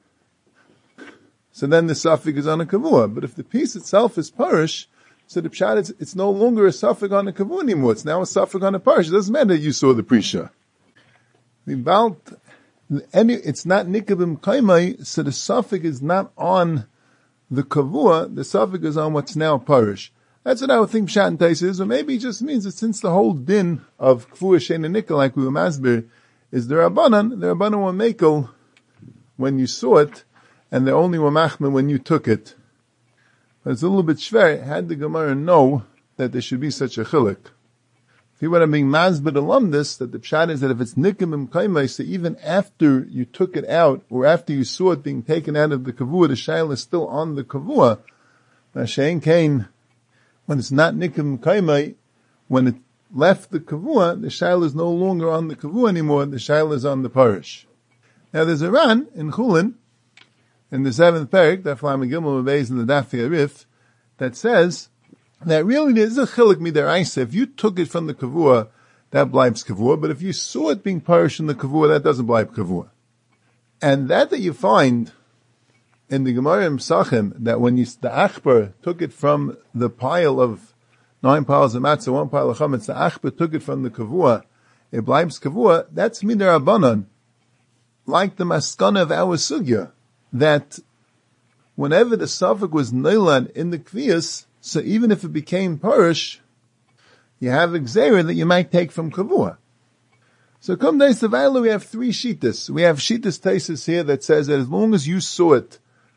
so then the suffix is on a kavua. But if the piece itself is parish, so the pshat it's, it's no longer a suffix on a kavua anymore. It's now a suffix on a parish. It doesn't matter that you saw the prisha. The balt. Any, it's not nikabim kaimai, so the suffix is not on the kavua, the suffix is on what's now parish. That's what I would think pshat and tais is, or maybe it just means that since the whole din of kavua shein and nikkel, like we were masbir, is the rabbanan, the rabbanan were makel when you saw it, and they only were machmir when you took it. But it's a little bit shver, had the Gemara know that there should be such a chiluk. If you want to bring mazbid alumnus, that the pshat is that if it's nikim im kaimai, so even after you took it out, or after you saw it being taken out of the kavua, the shaila is still on the kavua. Mashain kain, when it's not nikim im kaimai, when it left the kavua, the shaila is no longer on the kavua anymore, the shaila is on the parish. Now there's a ran in Chulin, in the seventh parak, Daf Lamed Gimel Beis in the Daf Yarif, that says that really there is a chilik midaraisa. If you took it from the kavua, that blibes kavua, but if you saw it being parish in the kavua, that doesn't blibe kavua. And that that you find in the Gemara in Pesachim, that when you, the Achbar took it from the pile of nine piles of matzah, one pile of chametz, the Achbar took it from the kavua, it blibes kavua, that's midarabanan, like the maskana of our sugya, that whenever the suffix was neilan in the kviyas, so even if it became parish, you have a gzeira that you might take from kavua. So come days of Eilu, we have three shitas. We have shitas tesis here that says that as long as you saw it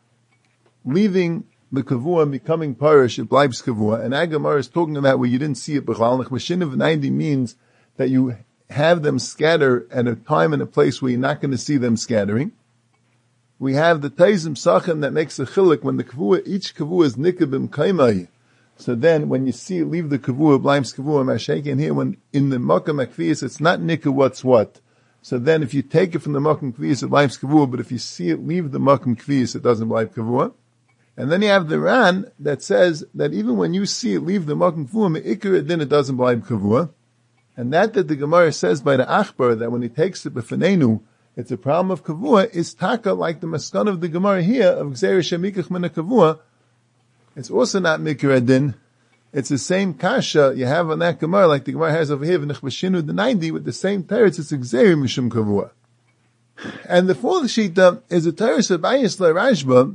leaving the kavua and becoming parish, it blibes kavua. And Agamar is talking about where you didn't see it. B'chal Nechmashin of ninety means that you have them scatter at a time and a place where you're not going to see them scattering. We have the Teizim Sachem that makes a chilik when the kavua, each kavua is nikabim kaimai. So then when you see it leave the kavua, blimes kavua, mashaken here, when in the makam akviyas, it's not nika what's what. So then if you take it from the makam kviyas, it blimes kavua, but if you see it leave the makam kviyas, it doesn't blibe kavua. And then you have the Ran that says that even when you see it leave the makam kavua, me'ikar, then it doesn't blibe kavua. And that that the Gemara says by the Achbar, that when he takes it b'fanenu, it's a problem of kavua, is taka like the maskan of the Gemara here, of gzeir shemikach min kavua. It's also not mikra din. It's the same kasha you have on that Gemara, like the Gemara has over here, v'nechbashinu the ninety, with the same teretz, it's a gzeir mishum kavua. And the fourth shita is a teretz of Bayis Rashba.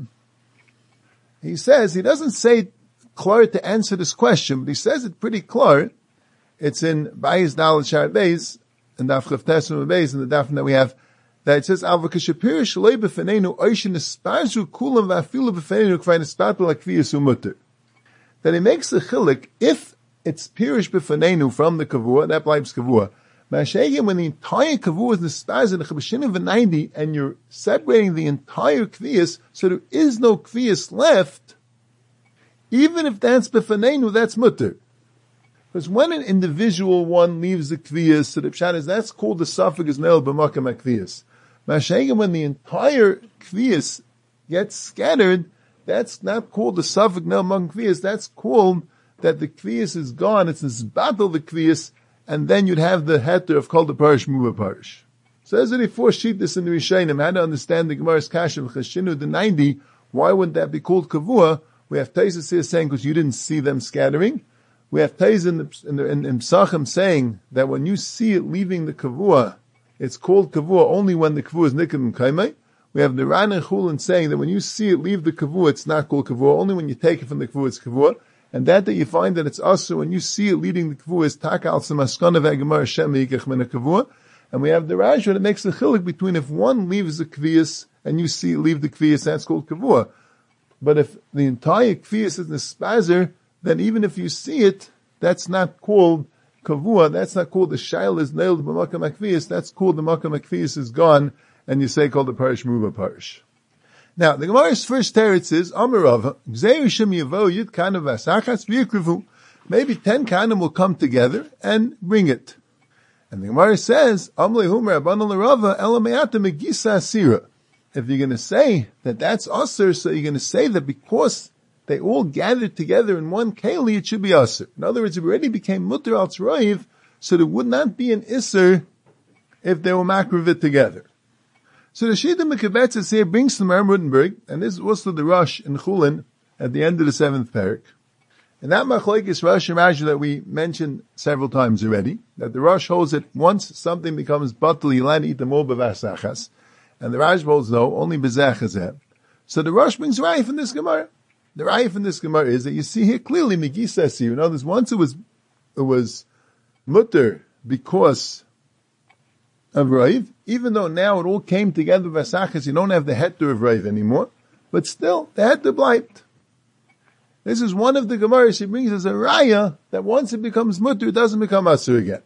He says, he doesn't say klar to answer this question, but he says it pretty klar. It's in Bayis Dal Shar Beis, and Daf Chavtes Beis, and the Daf that we have, that it says, Alva Kashapir Shalei B'Fenenu Oishin Espazu Kulam V'Afilu B'Fenenu Kvain Espatu L'Kviyas Umutter. That he makes a chilik, if it's Pirish B'Fenenu from the Kavua, that blibes Kavua. Mashayim, when the entire Kavua is Nespaz in the Chabashin of ninety, and you're separating the entire Kviyas, so there is no Kviyas left, even if that's B'Fenenu, that's Mutter. Because when an individual one leaves the kviyas, so the pshat is that's called the suffix nail b'makam kviyas. Mashayim, when the entire kviyas gets scattered, that's not called the suffix nail b'makam kviyas. That's called that the kviyas is gone. It's this battle the kviyas, and then you'd have the heter of called the parish muva parish. So there's only four sheetas in the Rishayim. How to understand the Gemara's kasha v'chashinu the ninety? Why wouldn't that be called kavua? We have Taisus here saying because you didn't see them scattering. We have Taiz in the, in the, in, in Psachim saying that when you see it leaving the kavua, it's called kavua only when the kavua is nikim kaimai. We have the Ran and Chulin saying that when you see it leave the kavua, it's not called kavua, only when you take it from the kavua, it's kavua. And that that you find that it's also when you see it leading the kavua is takal semaskana v'agamar shem yikach min kavua. And we have the Rajah that makes a chilik between if one leaves the kviyas and you see it leave the kviyas, that's called kavua. But if the entire kviyas is nespazer, then even if you see it, that's not called kavua, that's not called the shail is nailed b'makam akviyas, that's called the makam akviyas is gone, and you say called the parish muva parish. Now, the Gemara's first teretz is, Amarava, gzeir shem yavo yid kana v'asachas v'yikrivu. Maybe ten kanim will come together and bring it. And the Gemara says, Amlehum rabbanon l'rava ela me'ata megisa asira. If you're going to say that that's usher, so you're going to say that because they all gathered together in one keli, it should be Aser. In other words, it already became Mutter al Tzroiv, so there would not be an Isser if they were Makrivit together. So the Shita Mekabetzes here brings from Aaron Rutenberg, and this is also the Rosh in Chulin at the end of the seventh parak. And that Machlekes Rosh and Rashi that we mentioned several times already, that the Rosh holds that once something becomes Batal, you land eat them all b'vasachas, and the Rash holds no, only b'zechazeh. So the Rosh brings Raya from this Gemara. The Raya from this Gemara is that you see here clearly Megisa Asir. You know, there's once it was, it was mutter because of Raiv, even though now it all came together with Vasachas, you don't have the heter of Raiv anymore, but still, the heter bleibt. This is one of the Gemara she brings as a raya that once it becomes mutter, it doesn't become asur again.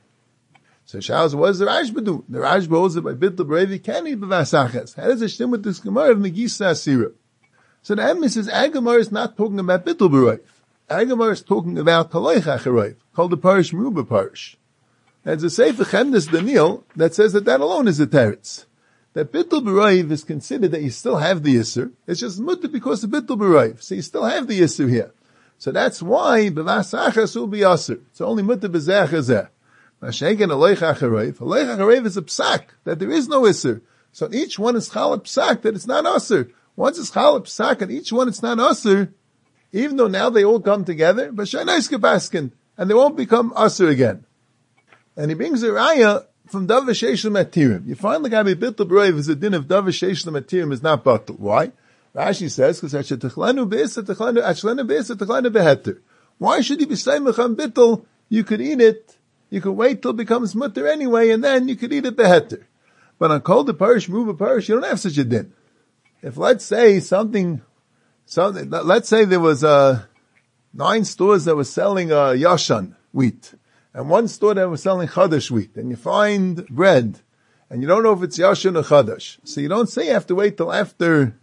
So Shaus, what does the Rashba do? The Rashba holds it by bittul b'reiv, can he b'vasachas? How does it stem with this Gemara of Megisa Asira? So the emes is, our Gemara is not talking about bittul b'reiv. Our Gemara is talking about taloich achareiv, called the parish meruba parish. There's a Sefer Chemdes Daniel that says that that alone is a teretz. That bittul b'reiv is considered that you still have the Yisur. It's just mutter because of bittul b'reiv. So you still have the Yisur here. So that's why b'vasachas will be Yisur. It's only mutter b'zeh chazeh. Mashenken aloich achareiv. Aloich achareiv is a psak, that there is no Yisur. So each one is chal psak, that it's not Yisur. Once it's chal psak, and each one it's not Yisur, even though now they all come together, but shaynos gebaskin, and they won't become Yisur again. And he brings a raya from Davar Sheish L'Matirim. You find the guy by bittul b'reiv is a din of Davar Sheish L'Matirim is not batul. Why? Rashi says, because Ashetechlenu be'isa techlenu, Ashlenu be'isa techlenu beheter. Why should you be saying mecham bittul? You could eat it, you could wait till it becomes mutter anyway, and then you could eat it beheter. But on kol the parish, move parish, you don't have such a din. If let's say something, something, let's say there was, uh, nine stores that were selling, uh, yashan wheat. And one store that was selling chadash wheat, and you find bread, and you don't know if it's yashin or chadash. So you don't say you have to wait till after,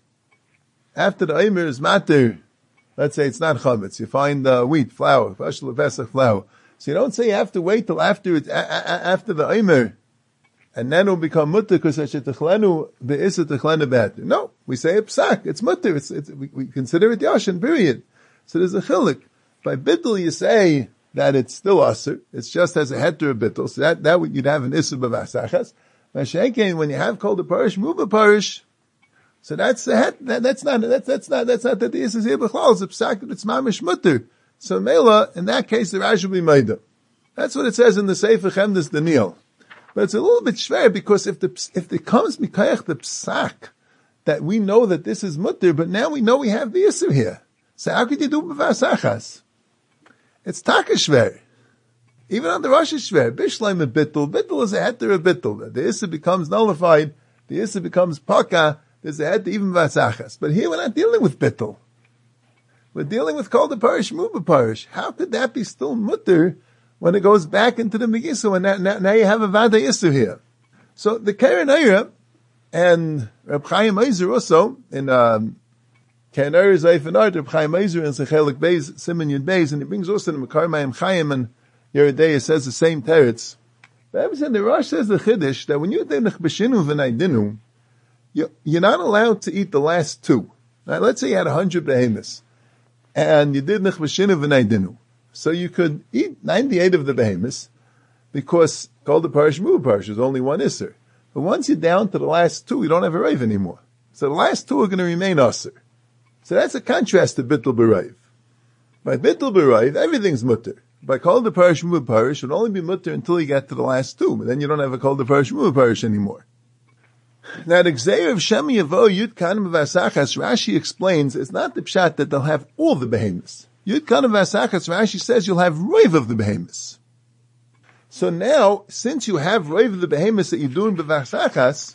after the Eimer is matter. Let's say it's not chametz. You find uh, wheat, flour, Pashal Pesach flour. So you don't say you have to wait till after it, a- a- after the Eimer, and then it'll become mutter because Hashetechlenu be'isa techlenu be'eter. No, we say it psak. It's mutter. It's, it's, we, we consider it yashin, period. So there's a chilik. By bittul you say that it's still asur. It's just as a heter bittul. So that, that you'd have an isur b'vasachas. Mashenkein, when you have called the parish, move a parish. So that's the het, that, that's not, that's, that's not, that's not that the isur is here b'chlal. It's a psak, it's mamish mutter. So Mela, in that case, the Rashi will be maida. That's what it says in the Sefer Chemdes Daniel. But it's a little bit schwer because if the, if it comes mikayach the psak, that we know that this is mutter, but now we know we have the isur here. So how could you do b'vasachas? It's taka shver. Even on the Rosh shver. Bishleim a bittul. Bittul is a heter a bittul. The issa becomes nullified. The issa becomes paka. There's a heter even vasachas. But here we're not dealing with bittul. We're dealing with called the parish, muba parish. How could that be still mutter when it goes back into the Megillah? And now, now, now you have a vada issa here. So the Keren Eira and Reb Chaim Eiser also in, um, Keren Eira is Eifenart, Reb Chaim Eiser in Sechelik Beis, Simen Yud Beis, and he brings also the Mekar Mayim Chaim and Yeridei says the same teretz. But in the Rosh says the Chiddush that when you do Nechbeshinu v'naydinu, you, you're not allowed to eat the last two. Now, let's say you had a hundred behemoths, and you did Nechbeshinu v'naydinu. So you could eat ninety-eight of the behemoths, because called the Parish Mu Parish is only one Isser. But once you're down to the last two, you don't have a rave anymore. So the last two are going to remain Asser. So that's a contrast to Bittul B'Raiv. By Bittul B'Raiv, everything's mutter. By Kol the Parish Mu Parish, it would only be mutter until you get to the last two, but then you don't have a Kol the Parish Mu Parish anymore. Now the Gzeir of Shemi Yavo Yud Kanim Vasachas, Rashi explains, it's not the pshat that they'll have all the behemoths. Yud Kanim Vasachas, Rashi says you'll have rave of the behemoths. So now, since you have rave of the behemoths that you're doing b'vasachas,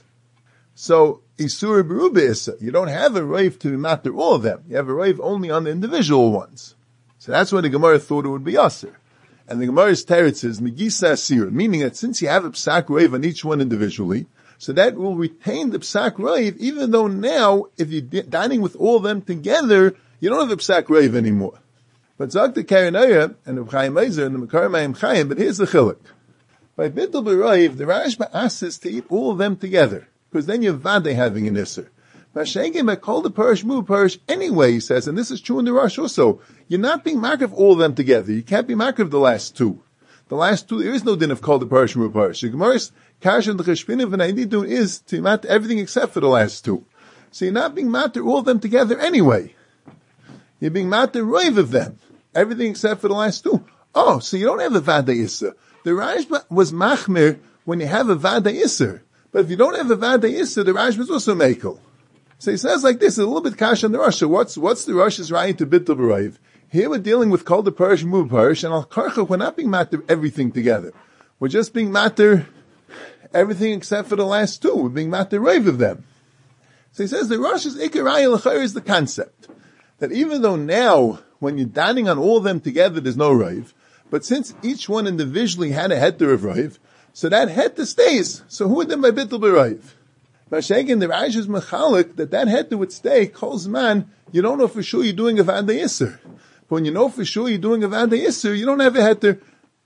so Isur Beruba Issa, you don't have a rave to matter all of them. You have a rave only on the individual ones. So that's why the Gemara thought it would be Yasser. And the Gemara's teretz is Megisa Asir, meaning that since you have a psak rave on each one individually, so that will retain the psak rave, even though now, if you're dining with all of them together, you don't have a psak rave anymore. But Zak the Keren Eira and the Chaim Eiser and the Mekar Mayim Chaim, but here's the chiluk. By Bittul B'Raiv, the Rashba asks us to eat all of them together, because then you're vade having an Isser. Mashenkim, I call the Parish Mu Parish anyway, he says, and this is true in the Rosh also. You're not being marked of all of them together. You can't be marked of the last two. The last two, there is no din of called the Parish Mu Parish. The Gemara's Kash and the Cheshpinu and Aididun is to mat everything except for the last two. So you're not being matter all of them together anyway. You're being matter rave of them. Everything except for the last two. Oh, so you don't have a Vada Isser. The Rashba was Machmir when you have a Vada Isser. But if you don't have a Vada Isser, the Rashba is also Mekel. So he says like this, a little bit Kash on the Rosh. What's, what's the Rosh's right to Bittul B'Raiv? Here we're dealing with called the Parish, Mu Parish, and Al Karcha, we're not being matter everything together. We're just being matter everything except for the last two. We're being matter rave of them. So he says the Rosh's Ikaraya L'chayr is the concept. That even though now when you're daning on all of them together, there's no raiv. But since each one individually had a heter of raiv, so that heter stays. So who would then by bittul b'raiv? Mashenkin, the Rash is mechalik that that heter would stay. Kol man, you don't know for sure you're doing a vada yisur. But when you know for sure you're doing a vada yisur, you don't have a heter.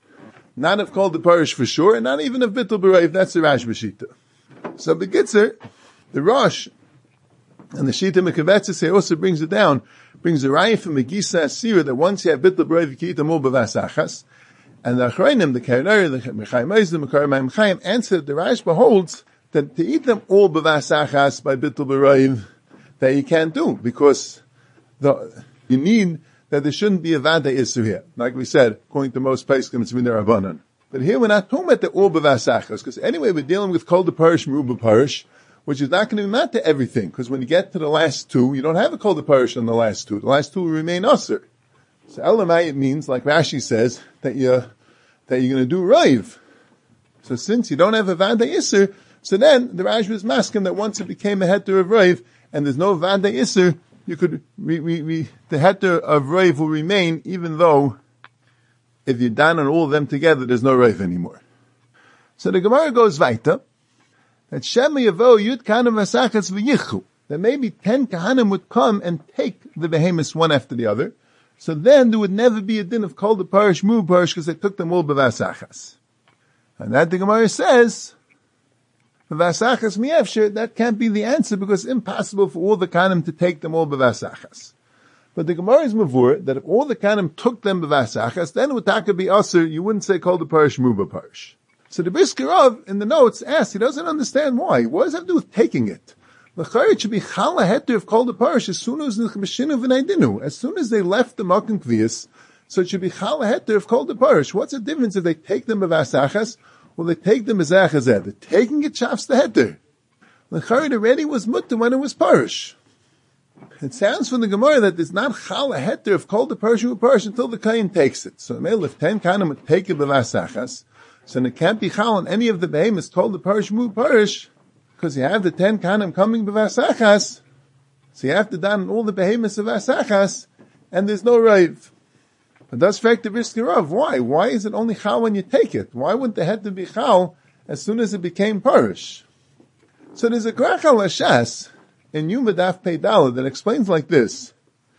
Not of called the parish for sure, and not even of bittul b'raiv. That's the Rash b'shita. So begitzer, the Rosh and the Shita Mekavetzis also brings it down, brings a raya from Megisa Asira that once you have bittul b'raiv, you can eat them all b'vasachas. And the Achrayim, the Kainari, the Mechaim Eis, the Mekar Maim Chaim answer the Rash beholds that to eat them all b'vasachas by bittul b'raiv, that you can't do, because the, you need that there shouldn't be a vada issue here. Like we said, according to most Pesachim, it's Minei Rabbanan. But here we're not talking about the all b'vasachas, because anyway we're dealing with kol the parish, meruba parish, which is not going to be mad to everything, because when you get to the last two, you don't have a kol the parish on the last two. The last two will remain usher. So elamai, it means, like Rashi says, that you're, that you're going to do raiv. So since you don't have a vada isser, so then the Rashi was masking that once it became a heter of raiv, and there's no vada isser, you could, re, re, re, the heter of raiv will remain, even though if you're down on all of them together, there's no raiv anymore. So the Gemara goes weiter, that Shem Yavo Yud Kahanim Vasachas V'yichu, that maybe ten Kahanim would come and take the behemoths one after the other, so then there would never be a din of kol the parish, mu parish, because they took them all b'vasachas. And that the Gemara says, b'vasachas mi'efsher, that can't be the answer, because it's impossible for all the Kahanim to take them all b'vasachas. But the Gemara is mavur, that if all the Kahanim took them b'vasachas, then it would taka be aser, you wouldn't say kol the parish, mu parish. So the Brisker Rav, in the notes, asks, he doesn't understand why. What does that have to do with taking it? L'chayr, should be chala heter of kol the parish as soon as the meshinu v'naydinu. As soon as they left the makom kviyas, so it should be chala heter of kol the parish. What's the difference if they take them b'vasachas, or they take them b'zachazeh? They're taking it shafs the heter. L'chayr already was mutter when it was parish. It sounds from the Gemara that there's not chala heter of kol the parish or parish until the kain takes it. So if ten kanim would take it b'vasachas, so it can't be chal on any of the behemoths told the parish mu parish, because you have the ten kanim coming b'vasachas, so you have to don all the behemoths of vasachas, and there's no raiv. But that's fact the Brisker Rav. Why? Why is it only chal when you take it? Why wouldn't it have to be chal as soon as it became parish? So there's a Krachal Hashas in Yuma Daf Pei Daled that explains like this.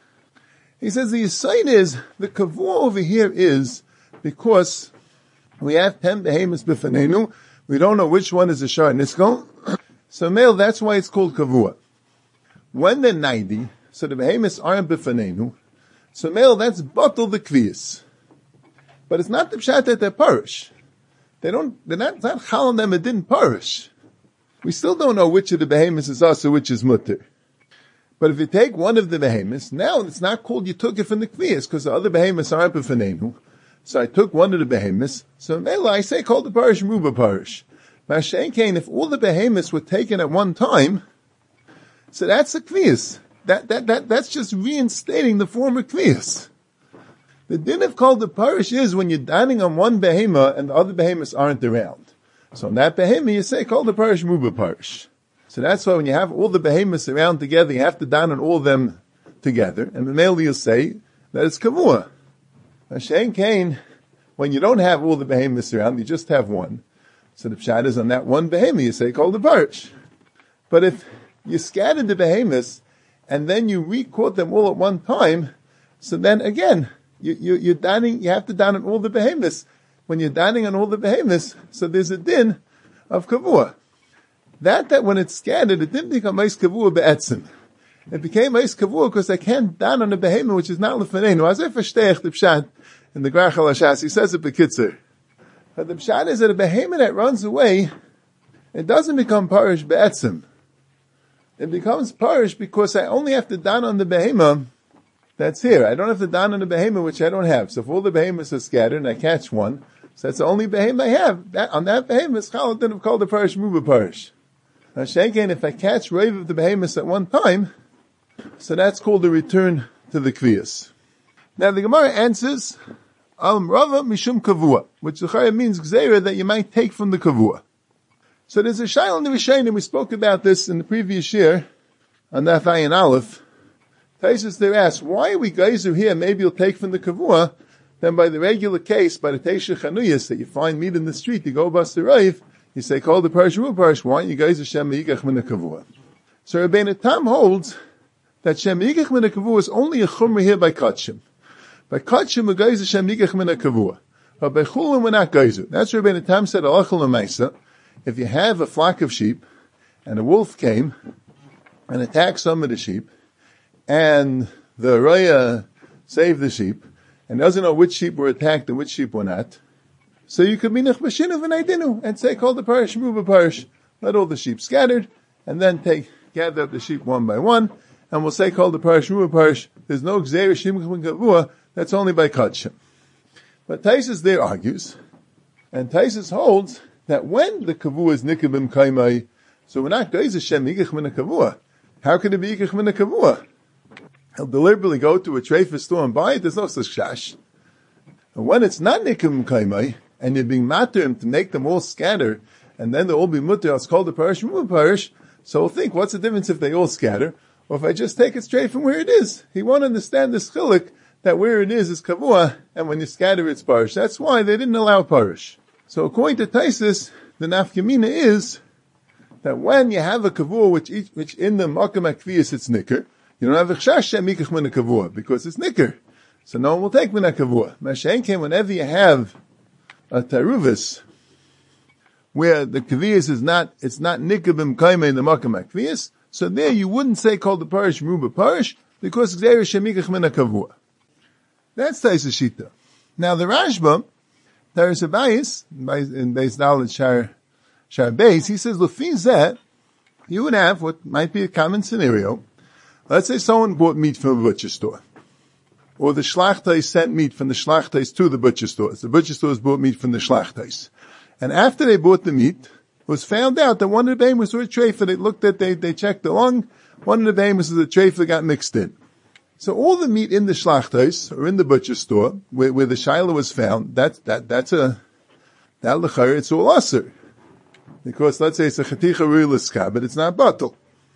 He says the aside is, the kavua over here is because we have ten behemoths b'fanenu. We don't know which one is a shar niskal. So male, that's why it's called kavua. When they're ninety, so the behemoths aren't b'fanenu. So male, that's batul the kviyas. But it's not the pshat that they're parish. They don't, they're not, it's not chal on them, it didn't parish. We still don't know which of the behemoths is us or which is mutter. But if you take one of the behemoths, now it's not called you took it from the kviyas, because the other behemoths aren't b'fanenu. So I took one of the behemoths. So Mela, I say called the parish Ruba parish. Mashenkein, if all the behemoths were taken at one time, so that's a kviyas. That, that, that, that's just reinstating the former kviyas. The din of called the parish is when you're dining on one behemoth and the other behemoths aren't around. So in that behemoth, you say called the parish Ruba parish. So that's why when you have all the behemoths around together, you have to dine on all of them together. And the Mela, you'll say that it's kavua. Hashem Cain, when you don't have all the behemoths around, you just have one. So the pshat is on that one behemoth, you say, call the parish. But if you scattered the behemoths, and then you re-caught them all at one time, so then again, you, you, you're dining, you have to dine on all the behemoths. When you're dining on all the behemoths, so there's a din of kavua. That, that when it's scattered, it didn't become ice kavua be'etzim. It became ice kavua because they can't dine on a behemoth which is not lefanenu. As I verstehe the pshat in the Krachal Hashas, he says it bekitzer. But the pshat is that a behemoth that runs away, it doesn't become parish be'etzim. It becomes parish because I only have to dine on the behemoth that's here. I don't have to dine on the behemoth which I don't have. So if all the behemoths are scattered and I catch one, so that's the only behemoth I have. That, on that behemoth, Chalot didn't have called the parish Muba parish. Now Shenken, if I catch rave of the behemoths at one time, so that's called the return to the kviyas. Now the Gemara answers, Al Rava Mishum Kavua, which the Chaya means Gzeira that you might take from the Kavua. So there's a Shail in the Rishayim, we spoke about this in the previous year, on Daf Ayin Aleph, Taisus there asks, why are we geyser here? Maybe you'll take from the kavua. Then by the regular case, by the Teisha Chanuyas, that you find meat in the street, you go bust the Raif, you say, call the Parish Ruba Parish, why don't you guys Shem Yigach Min Kavua? So Rabbeinu Tam holds that Shem Yigach Min Kavua is only a chumra here by Kachim. By Kachim, we guys Shem Yigach Min Kavua. But by Chulim, we're not geyser. That's what Rabbeinu Tam said, Alachal L'Maisa, if you have a flock of sheep, and a wolf came, and attacked some of the sheep, and the Raya saved the sheep, and doesn't know which sheep were attacked and which sheep were not, so you could be nechbashinu v'naydinu, and say, call the parish, move a parish, let all the sheep scattered, and then take, gather up the sheep one by one, and we'll say, call the parish, move a parish, there's no gzeir shimach v'gavua, that's only by kachim. But Taisus there argues, and Taisus holds, that when the kavua is nikabim kaimai, so we're not going to Shem yigach min kavua. How can it be yigach min kavua? He'll deliberately go to a treifa store and buy it, there's no such shash. And when it's not nikum kaimai, and you're being matter him to make them all scatter, and then they'll all be mutter, it's called the parish, move a parish, so we'll think, what's the difference if they all scatter, or if I just take it straight from where it is? He won't understand this chilik, that where it is is kavua, and when you scatter it's parish. That's why they didn't allow parish. So according to Taisus, the nafkamina is, that when you have a kavua, which each, which in the makam akviyas it's nicker, you don't have a chash shem yikach min kavua, because it's nicker. So no one will take min kavua. Mashain came whenever you have a taruvis, where the kaviyas is not, it's not nicker bim kaime in the makam akviyas, so there you wouldn't say called the parish ruba parish, because gzeir shem yikach min kavua. That's Taisus Shita. Now the Rashba, there is a bias, in Beis Dalet Shar, Shar Beis, he says, Lefi zeh, you would have what might be a common scenario. Let's say someone bought meat from a butcher store. Or the shlachtais sent meat from the shlachtais to the butcher stores. The butcher stores bought meat from the shlachtais. And after they bought the meat, it was found out that one of the behemoths were a treifa. They looked at, they, they checked the lung, one of the behemoths was a treifa that got mixed in. So all the meat in the shlachtais, or in the butcher store, where, where the shaila was found, that, that, that's a, that l'chayr, it's all aser. Because let's say it's a chaticha ruliska, but it's not batal.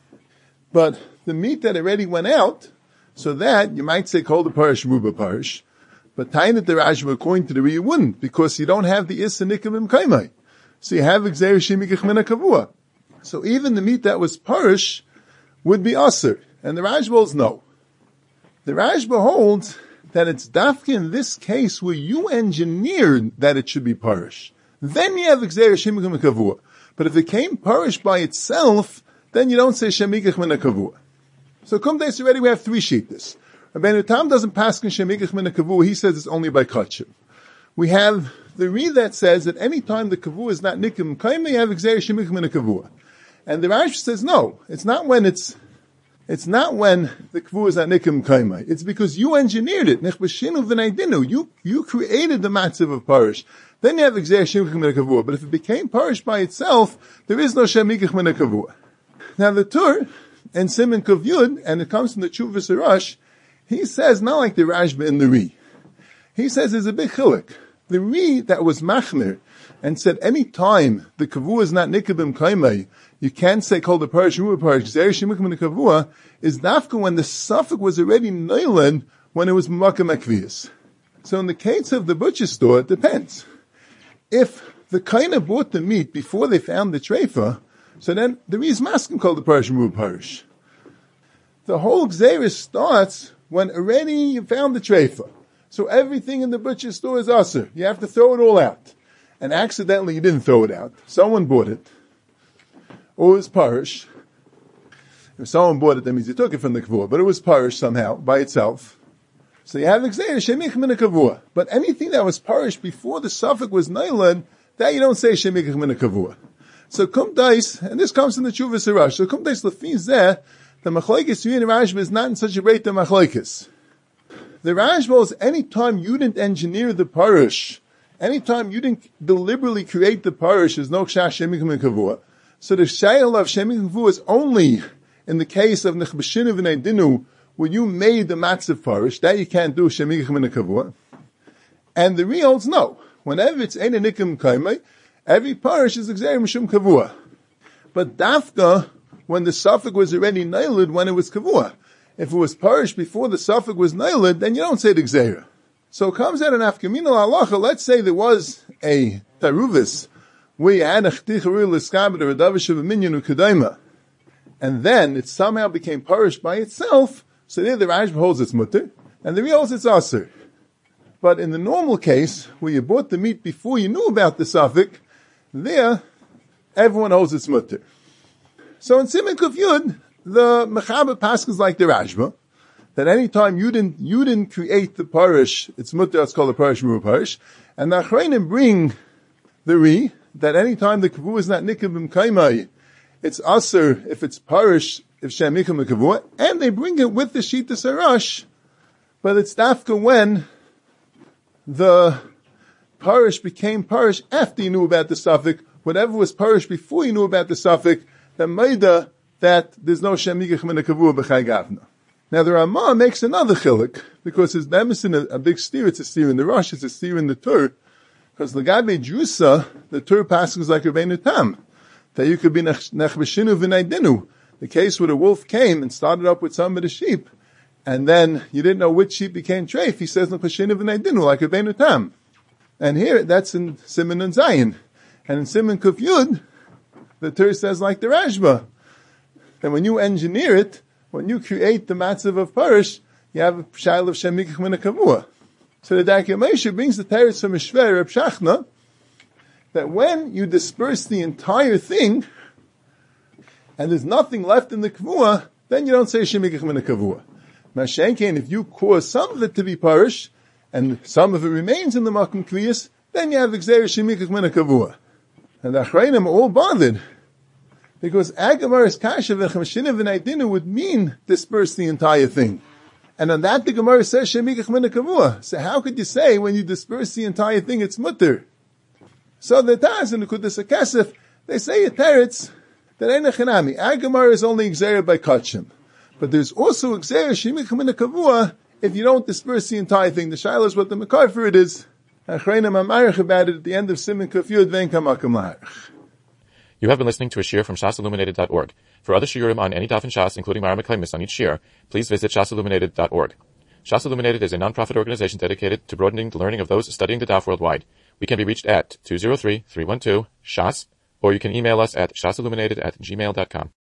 But the meat that already went out, so that, you might say, call the parish ruba parish, but tainat the Rashba, according to the Ri, you wouldn't, because you don't have the issa nikamim kaimai. So you have exer shimikach mina kavua. So even the meat that was parish would be aser. And the Rashba holds no. The Rashba holds that it's dafka in this case where you engineered that it should be parish. Then you have exer shimikach mina kavua. But if it came parish by itself, then you don't say shemikach min kavua. So come days already we have three shittas. Rabbeinu Tam doesn't pass in shemikach min kavua, he says it's only by kachim. We have the Ri that says that any time the kavua is not nikim kaim, you have exer shemikach min kavua. And the Rash says no, it's not when it's, it's not when the kavua is not nikim kaim. It's because you engineered it. Nechbashinu v'naydinu. You, you created the matzav of parish. Then you have exer shemikach min kavua. But if it became parish by itself, there is no shemikach min kavua. Now the Tur, and Simon Kuf Yud, and it comes from the Chuvas Arash, he says, not like the Rashba in the Ri. He says there's a big chilik. The Ri that was machmir, and said any time the kavua is not nikabim kaimai, you can't say called the parish ruba parish, zerishim the kavua, is dafka when the suffix was already noilan, when it was makam akvius. So in the case of the butcher store, it depends. If the kaina bought the meat before they found the treifa, so then the Ri is masking called the parish ruba parish. The whole gzeirah starts when already you found the treifa. So everything in the butcher store is aser. You have to throw it all out. And accidentally you didn't throw it out. Someone bought it. Or it was parish. If someone bought it, that means you took it from the kavua. But it was parish somehow, by itself. So you have gzeirah, shemikach min kavua. But anything that was parish before the suffix was nailan, that you don't say shemikach min kavua. So kum dais, and this comes from the Chuvas Arash. So kum dais lefi zeh, the machlokes Ri and Rashba is not in such a rate the machlokes. The Rashba is any time you didn't engineer the parish, any time you didn't deliberately create the parish, there's no kshash shemikach min kavua. So the shayla of shemikach kavua is only in the case of nechbashinu v'neidinu, when you made the matzav parish, that you can't do shemikach min kavua. And the Ri holds no. Whenever it's ein nikim kaimai, every parish is exer mishum kavua. But dafka, when the suffix was already nailed, when it was kavua. If it was parish before the suffix was nailed, then you don't say the gzeira. So it comes out in Afkamin al-Halacha, let's say there was a taruvis, where you had a chticharu l'skabed or a davish of a minyan u'kedayma, and then it somehow became parish by itself, so there the Rashba holds its mutter, and the Ri holds its aser. But in the normal case, where you bought the meat before you knew about the suffix, there, everyone holds its mutter. So in Siman Kuf Yud, the Mechaber Paschal is like the Rashba, that any time you didn't, you didn't create the parish, it's mutter, it's called a parish, muru parish, and the Achrayim bring the Ri, that any time the Kavua is not Nikab M'kaimai, it's Aser if it's parish, if Shem Nikab M'kavua, and they bring it with the Shita Sarash, but it's Dafka when the parish became parish after you knew about the suffix, whatever was parish before you knew about the suffix, that made that there's no Shem Nikab M'kavua b'chai gavna. Now the Ramah makes another chilik, because his bemis in a, a big steer, it's a steer in the Rosh, it's a steer in the Tur, because Lagabe Drusa, the Tur passes like Rabbeinu Tam, that you could be nechbeshinu v'naydinu, the case where the wolf came and started up with some of the sheep, and then you didn't know which sheep became treif, he says nechbeshinu v'naydinu, like Rabbeinu Tam. And here, that's in Siman and Zayin. And in Siman Kuf Yud, the Tur says like the Rashba, that when you engineer it, when you create the matzav of parish, you have a shail of Shem Mikach Min HaKavua. So the Darkei Moshe brings the teretz from Mishver Reb Shachna, that when you disperse the entire thing, and there's nothing left in the Kavua, then you don't say Shem Mikach Min HaKavua. Mashenkein, if you cause some of it to be parish, and some of it remains in the Makom Kviyas, then you have Gzeira Shem Mikach Min HaKavua. And the Achrayim are all bothered, because Agamaris Kasha v'chemshina v'naydinu would mean disperse the entire thing. And on that the Gemara says Shemikach min hakavua. So how could you say when you disperse the entire thing it's mutter? So the Taz and the Kudas HaKesef, they say a teretz that ain't a chinami. Agamar is only exerted by kachim. But there's also exerted Shemikach min hakavua if you don't disperse the entire thing. The Shaila is what the Makar for it is. Achrayim amarich about it at the end of Siman Kuf Yud vein kamakam la'arich. You have been listening to a shiur from shas illuminated dot org. For other shiurim on any daf in Shas, including Mara Meklemis on each shiur, please visit shas illuminated dot org. Shas Illuminated is a non-profit organization dedicated to broadening the learning of those studying the daf worldwide. We can be reached at two zero three, three one two, shas, or you can email us at shasilluminated at gmail dot com.